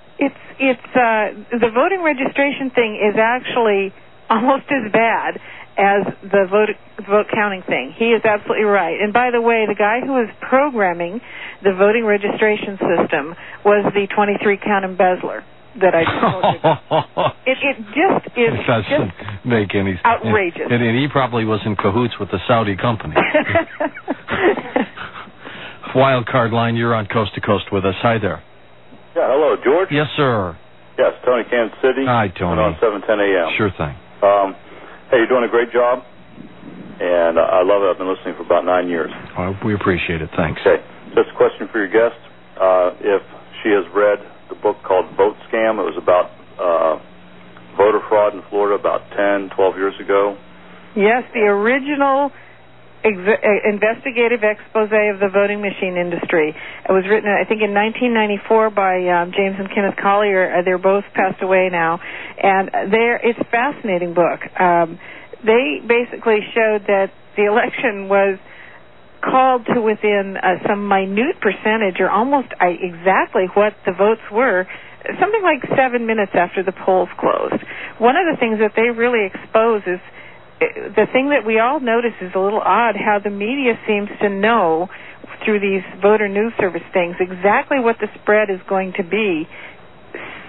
The voting registration thing is actually almost as bad as the vote counting thing. He is absolutely right. And by the way, the guy who was programming the voting registration system was the 23 count embezzler that I told you about. It just is doesn't make any sense. Outrageous. And he probably was in cahoots with the Saudi company. Wild Card Line, you're on Coast to Coast with us. Hi there. Yeah, hello, George. Yes, sir. Yes, Tony, Kansas City. Hi, Tony. On 710 a.m. Sure thing. Hey, you're doing a great job, and I love it. I've been listening for about 9 years. Well, we appreciate it. Thanks. Okay, just a question for your guest. If she has read the book called Vote Scam, it was about voter fraud in Florida about 10, 12 years ago. Yes, the original investigative expose of the voting machine industry. It was written, I think, in 1994 by James and Kenneth Collier. They're both passed away now. And it's a fascinating book. They basically showed that the election was called to within some minute percentage or almost exactly what the votes were, something like 7 minutes after the polls closed. One of the things that they really expose is the thing that we all notice is a little odd how the media seems to know through these voter news service things exactly what the spread is going to be so early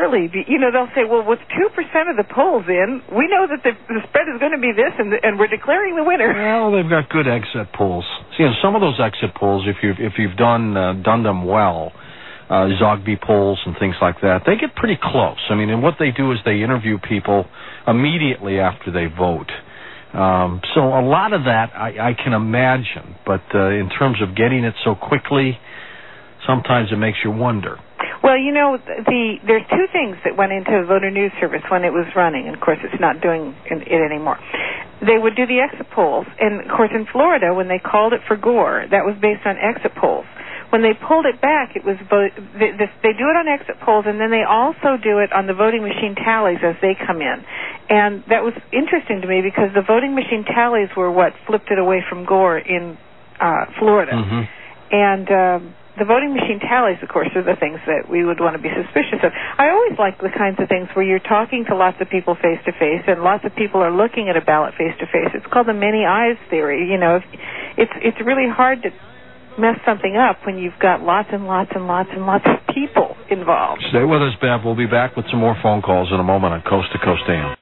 early. You know, they'll say, well, with 2% of the polls in, we know that the spread is going to be this, and we're declaring the winner. Well, they've got good exit polls. See, in some of those exit polls, if you've done them well, Zogby polls and things like that, they get pretty close. I mean, and what they do is they interview people immediately after they vote. So a lot of that I can imagine, but in terms of getting it so quickly, sometimes it makes you wonder. Well, you know, there's two things that went into the Voter News Service when it was running, and of course it's not doing it anymore. They would do the exit polls, and of course in Florida, when they called it for Gore, that was based on exit polls. When they pulled it back, it was they do it on exit polls, and then they also do it on the voting machine tallies as they come in. And that was interesting to me because the voting machine tallies were what flipped it away from Gore in Florida. Mm-hmm. And the voting machine tallies, of course, are the things that we would want to be suspicious of. I always like the kinds of things where you're talking to lots of people face-to-face, and lots of people are looking at a ballot face-to-face. It's called the many eyes theory. You know, it's really hard to mess something up when you've got lots and lots and lots and lots of people involved. Stay with us, Bev. We'll be back with some more phone calls in a moment on Coast to Coast AM.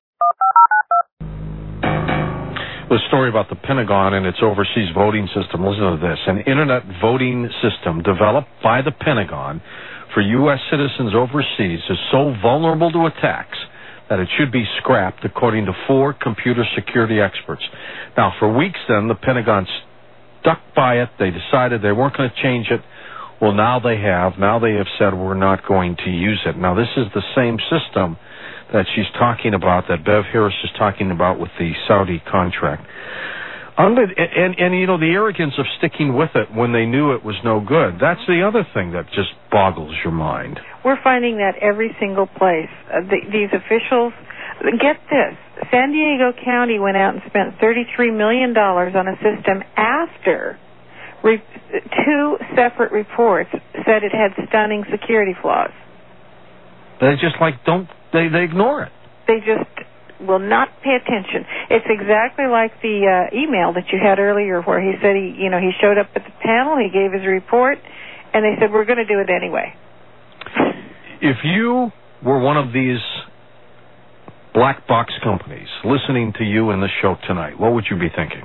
The story about the Pentagon and its overseas voting system. Listen to this. An internet voting system developed by the Pentagon for U.S. citizens overseas is so vulnerable to attacks that it should be scrapped, according to 4 computer security experts. Now, for weeks then, the Pentagon stuck by it. They decided they weren't going to change it. Well, now they have. Now they have said we're not going to use it. Now, this is the same system that she's talking about, that Bev Harris is talking about with the Saudi contract. And you know, the arrogance of sticking with it when they knew it was no good, that's the other thing that just boggles your mind. We're finding that every single place. These officials, get this, San Diego County went out and spent $33 million on a system after 2 separate reports said it had stunning security flaws. They just they ignore it. They just will not pay attention. It's exactly like the email that you had earlier where he said he showed up at the panel, he gave his report, and they said, we're going to do it anyway. If you were one of these black box companies listening to you in the show tonight, what would you be thinking?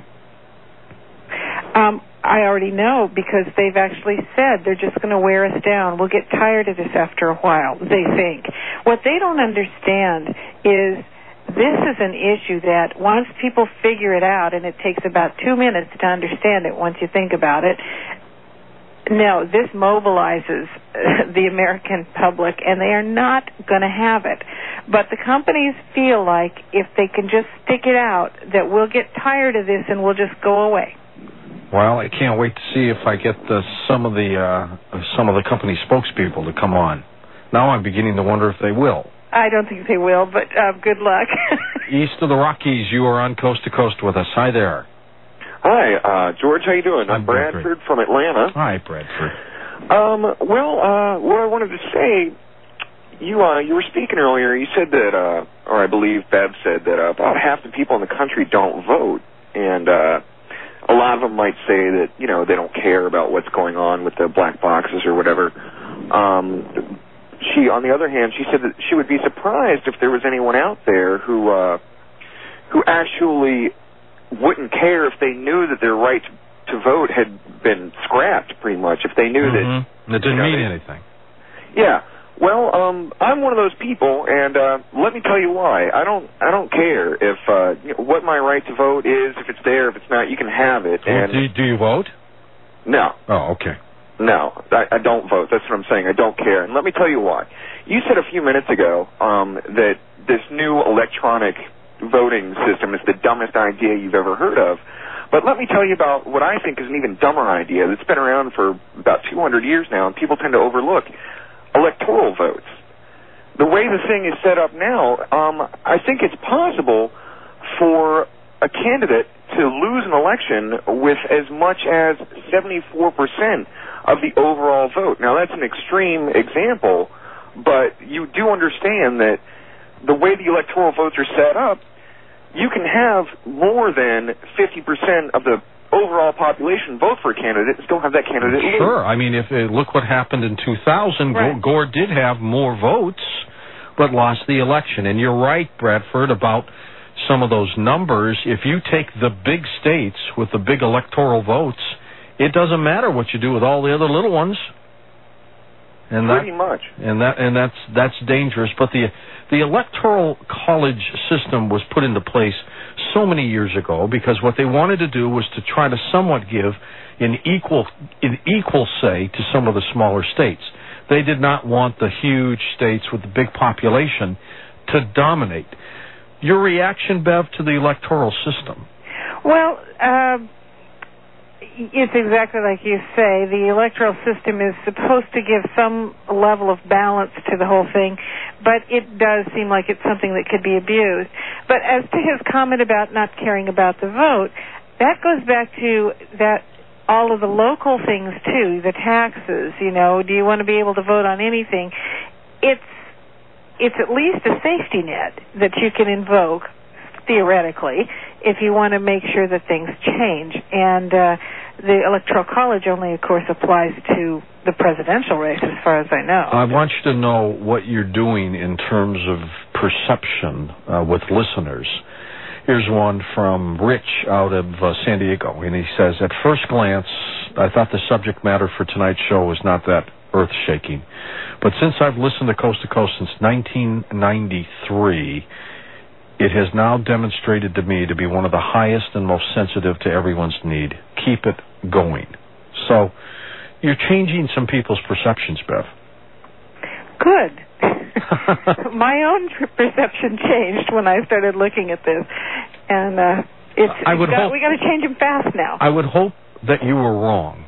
I already know, because they've actually said they're just going to wear us down. We'll get tired of this after a while, they think. What they don't understand is this is an issue that once people figure it out, and it takes about 2 minutes to understand it once you think about it, no, this mobilizes the American public, and they are not going to have it. But the companies feel like if they can just stick it out, that we'll get tired of this and we'll just go away. Well, I can't wait to see if I get some of the company spokespeople to come on. Now I'm beginning to wonder if they will. I don't think they will, but good luck. East of the Rockies, you are on Coast to Coast with us. Hi there. Hi, George. How you doing? I'm Bradford from Atlanta. Hi, Bradford. What I wanted to say, you were speaking earlier. You said that, or I believe Bev said that about half the people in the country don't vote, and a lot of them might say that, they don't care about what's going on with the black boxes or whatever. She, on the other hand, she said that she would be surprised if there was anyone out there who actually wouldn't care if they knew that their right to vote had been scrapped, pretty much, if they knew that... It didn't mean anything. Yeah. Well, I'm one of those people, and let me tell you why. I don't care if what my right to vote is. If it's there, if it's not, you can have it. And do you vote? No. Oh, okay. No, I don't vote. That's what I'm saying. I don't care. And let me tell you why. You said a few minutes ago that this new electronic voting system is the dumbest idea you've ever heard of. But let me tell you about what I think is an even dumber idea that's been around for about 200 years now, and people tend to overlook: electoral votes. The way the thing is set up now, I think it's possible for a candidate to lose an election with as much as 74% of the overall vote. Now, that's an extreme example, but you do understand that the way the electoral votes are set up, you can have more than 50% of the overall population vote for a candidate and still have that candidate lose. Sure. I mean, look what happened in 2000. Right. Gore did have more votes but lost the election. And you're right, Bradford, about some of those numbers. If you take the big states with the big electoral votes, it doesn't matter what you do with all the other little ones. And pretty much. And that's dangerous. But the electoral college system was put into place so many years ago because what they wanted to do was to try to somewhat give an equal say to some of the smaller states. They did not want the huge states with the big population to dominate. Your reaction, Bev, to the electoral system? Well, it's exactly like you say. The electoral system is supposed to give some level of balance to the whole thing, but it does seem like it's something that could be abused. But as to his comment about not caring about the vote, that goes back to that all of the local things, too, the taxes, do you want to be able to vote on anything? It's at least a safety net that you can invoke, theoretically, if you want to make sure that things change. And the Electoral College only, of course, applies to the presidential race, as far as I know. I want you to know what you're doing in terms of perception with listeners. Here's one from Rich out of San Diego, and he says, at first glance, I thought the subject matter for tonight's show was not that earth-shaking. But since I've listened to Coast since 1993, it has now demonstrated to me to be one of the highest and most sensitive to everyone's need. Keep it going. So you're changing some people's perceptions, Bev. Good. My own perception changed when I started looking at this, and we got to change them fast now. I would hope that you were wrong.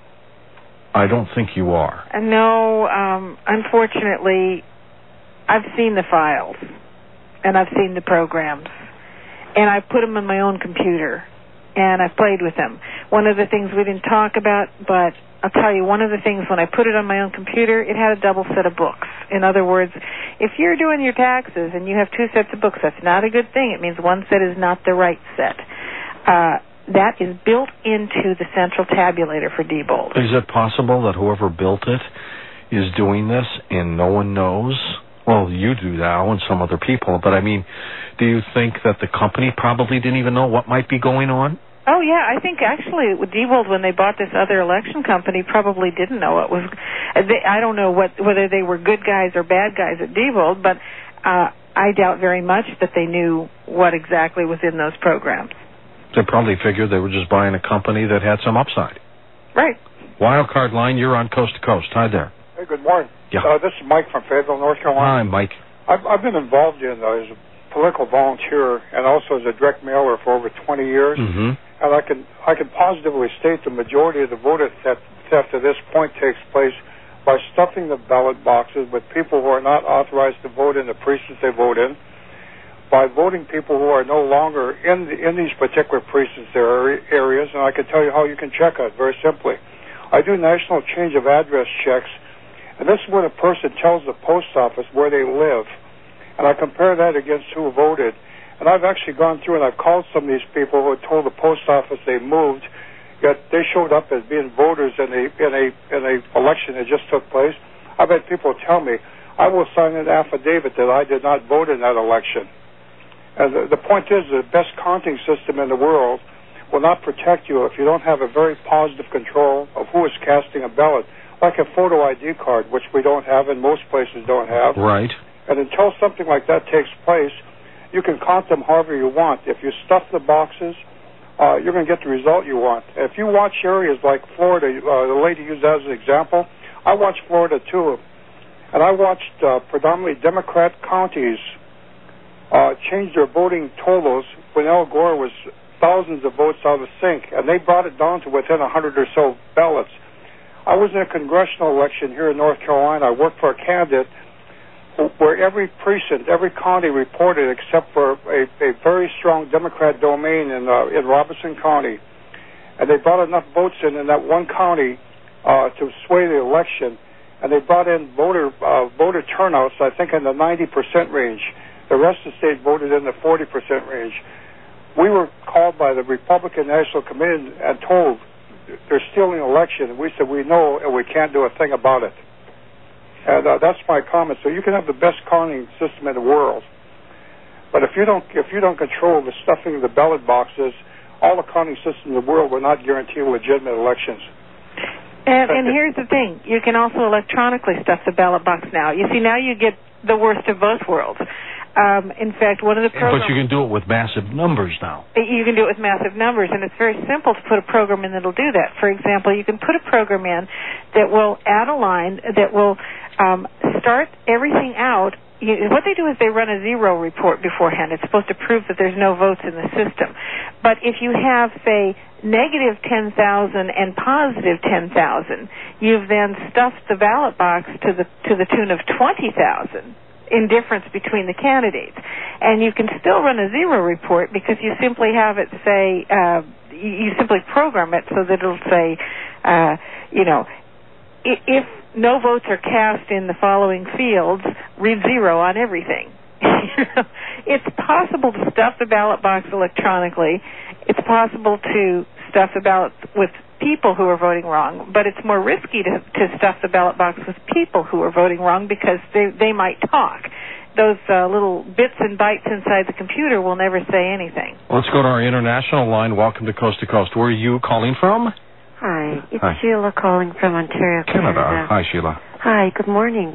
I don't think you are. No, unfortunately, I've seen the files, and I've seen the programs, and I've put them on my own computer, and I've played with them. One of the things we didn't talk about, but I'll tell you, one of the things when I put it on my own computer, it had a double set of books. In other words, if you're doing your taxes and you have two sets of books, that's not a good thing. It means one set is not the right set. That is built into the central tabulator for Diebold. Is it possible that whoever built it is doing this and no one knows? Well, you do now and some other people, but I mean, do you think that the company probably didn't even know what might be going on? Oh, yeah, I think actually with Diebold, when they bought this other election company, probably didn't know what was... I don't know whether they were good guys or bad guys at Diebold, but I doubt very much that they knew what exactly was in those programs. They probably figured they were just buying a company that had some upside. Right. Wildcard Line, you're on Coast to Coast. Hi there. Hey, good morning. Yeah. This is Mike from Fayetteville, North Carolina. Hi, Mike. I've been involved in as a political volunteer and also as a direct mailer for over 20 years. Mm-hmm. And I can positively state the majority of the voter theft at this point takes place by stuffing the ballot boxes with people who are not authorized to vote in the precincts they vote in, by voting people who are no longer in these particular precincts or areas. And I can tell you how you can check it very simply. I do national change of address checks, and this is when a person tells the post office where they live, and I compare that against who voted. And I've actually gone through and I've called some of these people who had told the post office they moved, yet they showed up as being voters in a election that just took place. I've had people tell me, I will sign an affidavit that I did not vote in that election. And the point is, the best counting system in the world will not protect you if you don't have a very positive control of who is casting a ballot, like a photo ID card, which we don't have and most places don't have. Right. And until something like that takes place, you can count them however you want. If you stuff the boxes, you're going to get the result you want. If you watch areas like Florida, the lady used that as an example, I watched Florida too. And I watched predominantly Democrat counties change their voting totals when Al Gore was thousands of votes out of sync, and they brought it down to within 100 or so ballots. I was in a congressional election here in North Carolina. I worked for a candidate where every precinct, every county reported except for a very strong Democrat domain in Robeson County. And they brought enough votes in that one county to sway the election, and they brought in voter turnouts, I think, in the 90% range. The rest of the state voted in the 40% range. We were called by the Republican National Committee and told they're stealing the election, and we said we know and we can't do a thing about it. And that's my comment. So you can have the best counting system in the world, but if you don't control the stuffing of the ballot boxes, all the counting systems in the world will not guarantee legitimate elections. And here's the thing. You can also electronically stuff the ballot box now. You see, now you get the worst of both worlds. In fact, one of the programs... But you can do it with massive numbers now. You can do it with massive numbers, and it's very simple to put a program in that will do that. For example, you can put a program in that will add a line that will start everything out. What they do is they run a zero report beforehand. It's supposed to prove that there's no votes in the system. But if you have, say, negative 10,000 and positive 10,000, you've then stuffed the ballot box to the tune of 20,000 in difference between the candidates. And you can still run a zero report because you simply have it say, you simply program it so that it'll say, if no votes are cast in the following fields, read zero on everything. It's possible to stuff the ballot box electronically. It's possible to stuff the ballot with people who are voting wrong, but it's more risky to stuff the ballot box with people who are voting wrong because they might talk. Those little bits and bytes inside the computer will never say anything. Let's go to our international line. Welcome to Coast. Where are you calling from? Hi, it's Sheila calling from Ontario, Canada. Hi, Sheila. Hi, good morning.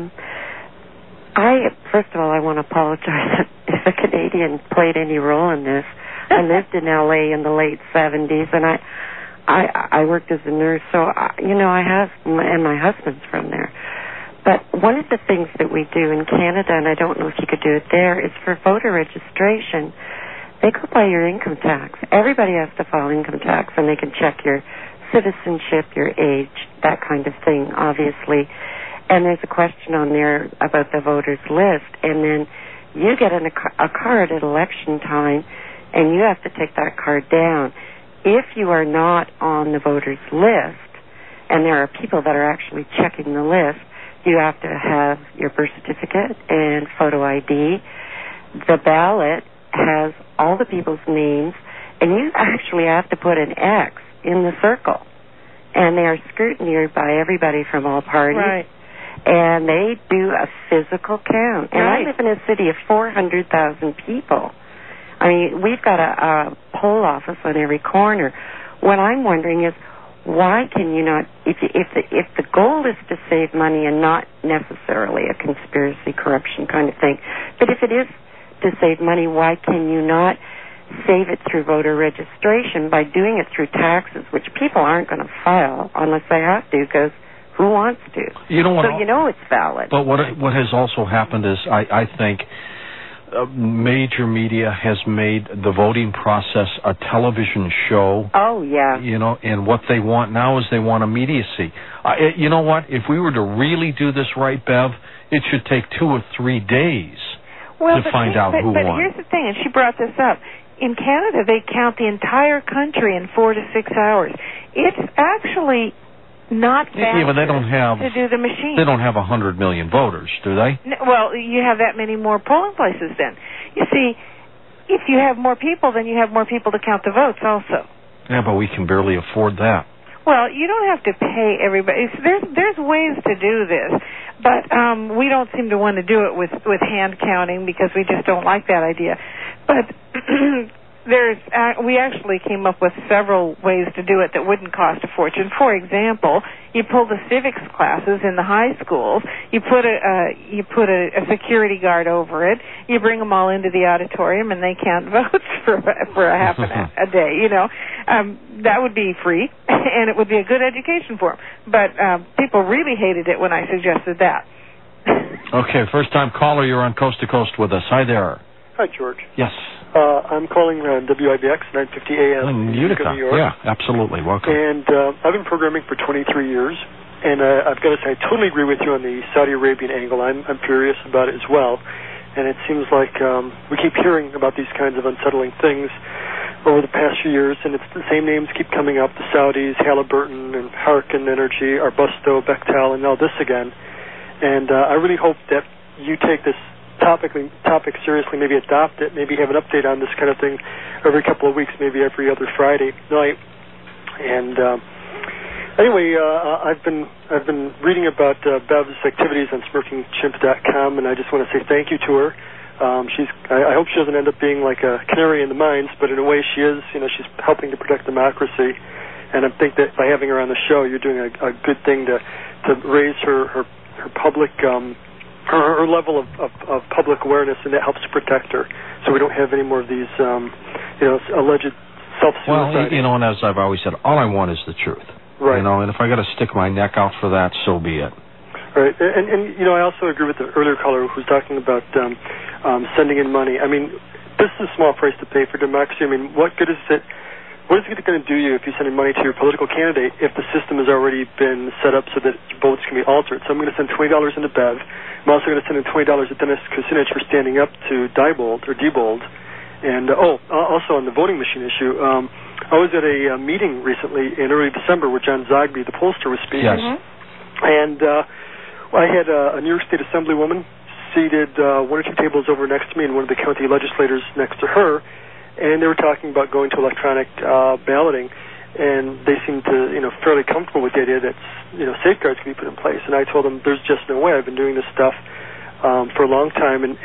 First of all, I want to apologize if a Canadian played any role in this. I lived in L.A. in the late 70s, and I worked as a nurse, so I have, and my husband's from there. But one of the things that we do in Canada, and I don't know if you could do it there, is for voter registration. They go by your income tax. Everybody has to file income tax, and they can check your citizenship, your age, that kind of thing, obviously. And there's a question on there about the voters list, and then you get a card at election time, and you have to take that card down. If you are not on the voters list, and there are people that are actually checking the list, you have to have your birth certificate and photo ID. The ballot has all the people's names, and you actually have to put an X in the circle. And they are scrutinized by everybody from all parties. Right. And they do a physical count. And I live in a city of 400,000 people. I mean, we've got a poll office on every corner. What I'm wondering is, why can you not, if the goal is to save money and not necessarily a conspiracy, corruption kind of thing, but if it is to save money, why can you not save it through voter registration by doing it through taxes, which people aren't going to file unless they have to, because who wants to? It's valid. But what has also happened is, I think, major media has made the voting process a television show. Oh, yeah. And what they want now is they want immediacy. You know what? If we were to really do this right, Bev, it should take 2 or 3 days to find out who won. But here's the thing, and she brought this up. In Canada, they count the entire country in 4 to 6 hours. It's actually not fast but they don't have, to do the machine. They don't have 100 million voters, do they? No, well, you have that many more polling places then. You see, if you have more people, then you have more people to count the votes also. Yeah, but we can barely afford that. Well, you don't have to pay everybody. There's ways to do this, but we don't seem to want to do it with hand counting because we just don't like that idea. But we actually came up with several ways to do it that wouldn't cost a fortune. For example, you pull the civics classes in the high schools. You put a security guard over it. You bring them all into the auditorium, and they count votes for a half a day. That would be free, and it would be a good education for them. But people really hated it when I suggested that. Okay, first-time caller, you're on Coast to Coast with us. Hi there. Hi, George. Yes. I'm calling WIBX 950 AM in Utica, New York. Yeah, absolutely. Welcome. And I've been programming for 23 years, and I've got to say, I totally agree with you on the Saudi Arabian angle. I'm furious about it as well, and it seems like we keep hearing about these kinds of unsettling things over the past few years, and it's the same names keep coming up, the Saudis, Halliburton, and Harkin Energy, Arbusto, Bechtel, and now this again. And I really hope that you take this topic seriously, maybe adopt it, maybe have an update on this kind of thing every couple of weeks, maybe every other Friday night. And Anyway, I've been reading about Bev's activities on SmirkingChimp.com, and I just want to say thank you to her. I hope she doesn't end up being like a canary in the mines, but in a way she is. She's helping to protect democracy, and I think that by having her on the show, you're doing a good thing to raise her public her level of public awareness, and that helps to protect her, so we don't have any more of these alleged self-suicide. Well, and as I've always said, all I want is the truth. Right. And if I got to stick my neck out for that, so be it. Right. And I also agree with the earlier caller who's talking about sending in money. I mean, this is a small price to pay for democracy. I mean, what good is it? What is it going to do you if you send in money to your political candidate if the system has already been set up so that votes can be altered? So I'm going to send $20 into Bev. I'm also going to send in $20 to Dennis Kucinich for standing up to Diebold. And also on the voting machine issue, I was at a meeting recently in early December where John Zogby, the pollster, was speaking. Yes. And I had a New York State Assemblywoman seated one or two tables over next to me and one of the county legislators next to her, and they were talking about going to electronic balloting, and they seemed to, fairly comfortable with the idea that, safeguards can be put in place. And I told them, there's just no way. I've been doing this stuff for a long time, and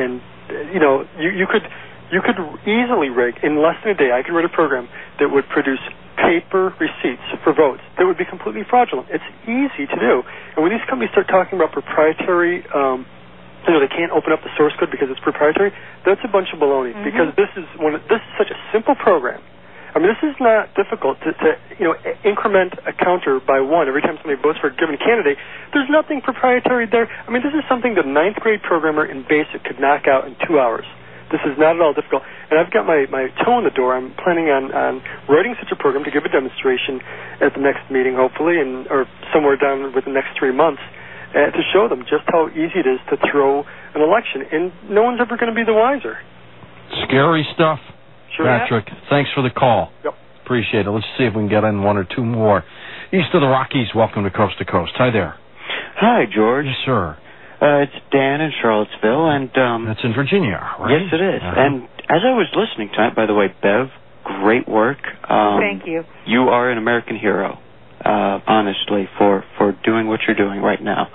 you could easily rig, in less than a day, I could write a program that would produce paper receipts for votes that would be completely fraudulent. It's easy to do. And when these companies start talking about proprietary, they can't open up the source code because it's proprietary, that's a bunch of baloney, because this is such a simple program. I mean, this is not difficult to increment a counter by one every time somebody votes for a given candidate. There's nothing proprietary there. I mean, this is something that a ninth grade programmer in BASIC could knock out in 2 hours. This is not at all difficult. And I've got my toe in the door. I'm planning on writing such a program to give a demonstration at the next meeting, hopefully, or somewhere down within the next 3 months, to show them just how easy it is to throw an election. And no one's ever going to be the wiser. Scary stuff. Sure. Patrick, thanks for the call. Yep. Appreciate it. Let's see if we can get in one or two more. East of the Rockies, welcome to Coast to Coast. Hi there. Hi, George. Yes, sir. It's Dan in Charlottesville, and that's in Virginia, right? Yes, it is. And as I was listening tonight, by the way, Bev, great work. Thank you. You are an American hero, honestly, for doing what you're doing right now.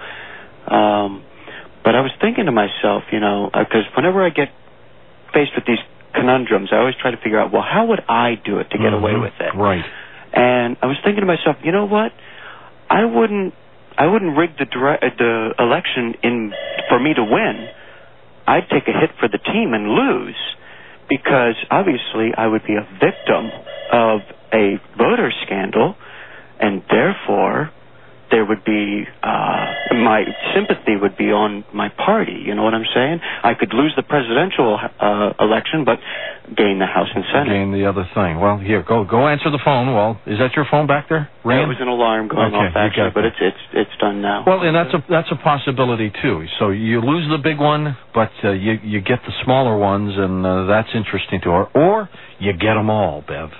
But I was thinking to myself, because whenever I get faced with these conundrums, I always try to figure out, well, how would I do it to get away with it? Right. And I was thinking to myself, you know what? I wouldn't rig the election for me to win. I'd take a hit for the team and lose, because obviously I would be a victim of a voter scandal, and therefore there would be my sympathy would be on my party. You know what I'm saying? I could lose the presidential election, but gain the House and Senate. Gain the other thing. Well, here, go answer the phone. Well, is that your phone back there? Yeah, it was an alarm going off actually, but it's done now. Well, and that's a possibility too. So you lose the big one, but you get the smaller ones, and that's interesting to her. Or you get them all, Bev.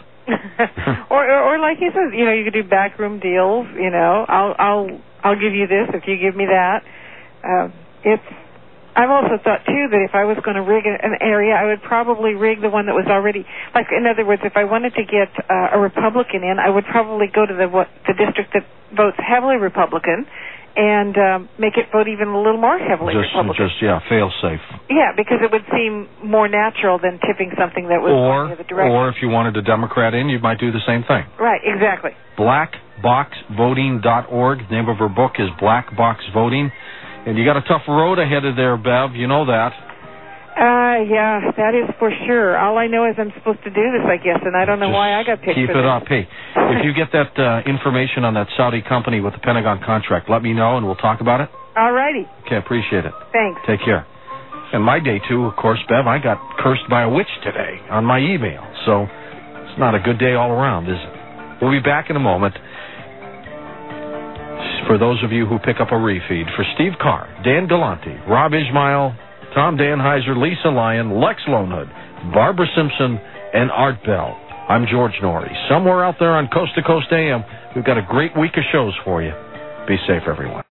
or like he says, you could do backroom deals. I'll give you this if you give me that. I've also thought too that if I was going to rig an area, I would probably rig the one that was already, like, in other words, if I wanted to get a Republican in, I would probably go to the district that votes heavily Republican and make it vote even a little more heavily Republican. Fail safe. Yeah, because it would seem more natural than tipping something that was going the other direction. Or if you wanted a Democrat in, you might do the same thing. Right, exactly. BlackBoxVoting.org. The name of her book is Black Box Voting. And you got a tough road ahead of there, Bev. You know that. Yeah, that is for sure. All I know is I'm supposed to do this, I guess, and I don't know why I got picked for this. Keep it up. Hey, if you get that information on that Saudi company with the Pentagon contract, let me know, and we'll talk about it. All righty. Okay, appreciate it. Thanks. Take care. And my day, too, of course, Bev, I got cursed by a witch today on my email, so it's not a good day all around, is it? We'll be back in a moment. For those of you who pick up a refeed, for Steve Carr, Dan Galante, Rob Ismail, Tom Danheiser, Lisa Lyon, Lex Lonehood, Barbara Simpson, and Art Bell, I'm George Norrie. Somewhere out there on Coast to Coast AM, we've got a great week of shows for you. Be safe, everyone.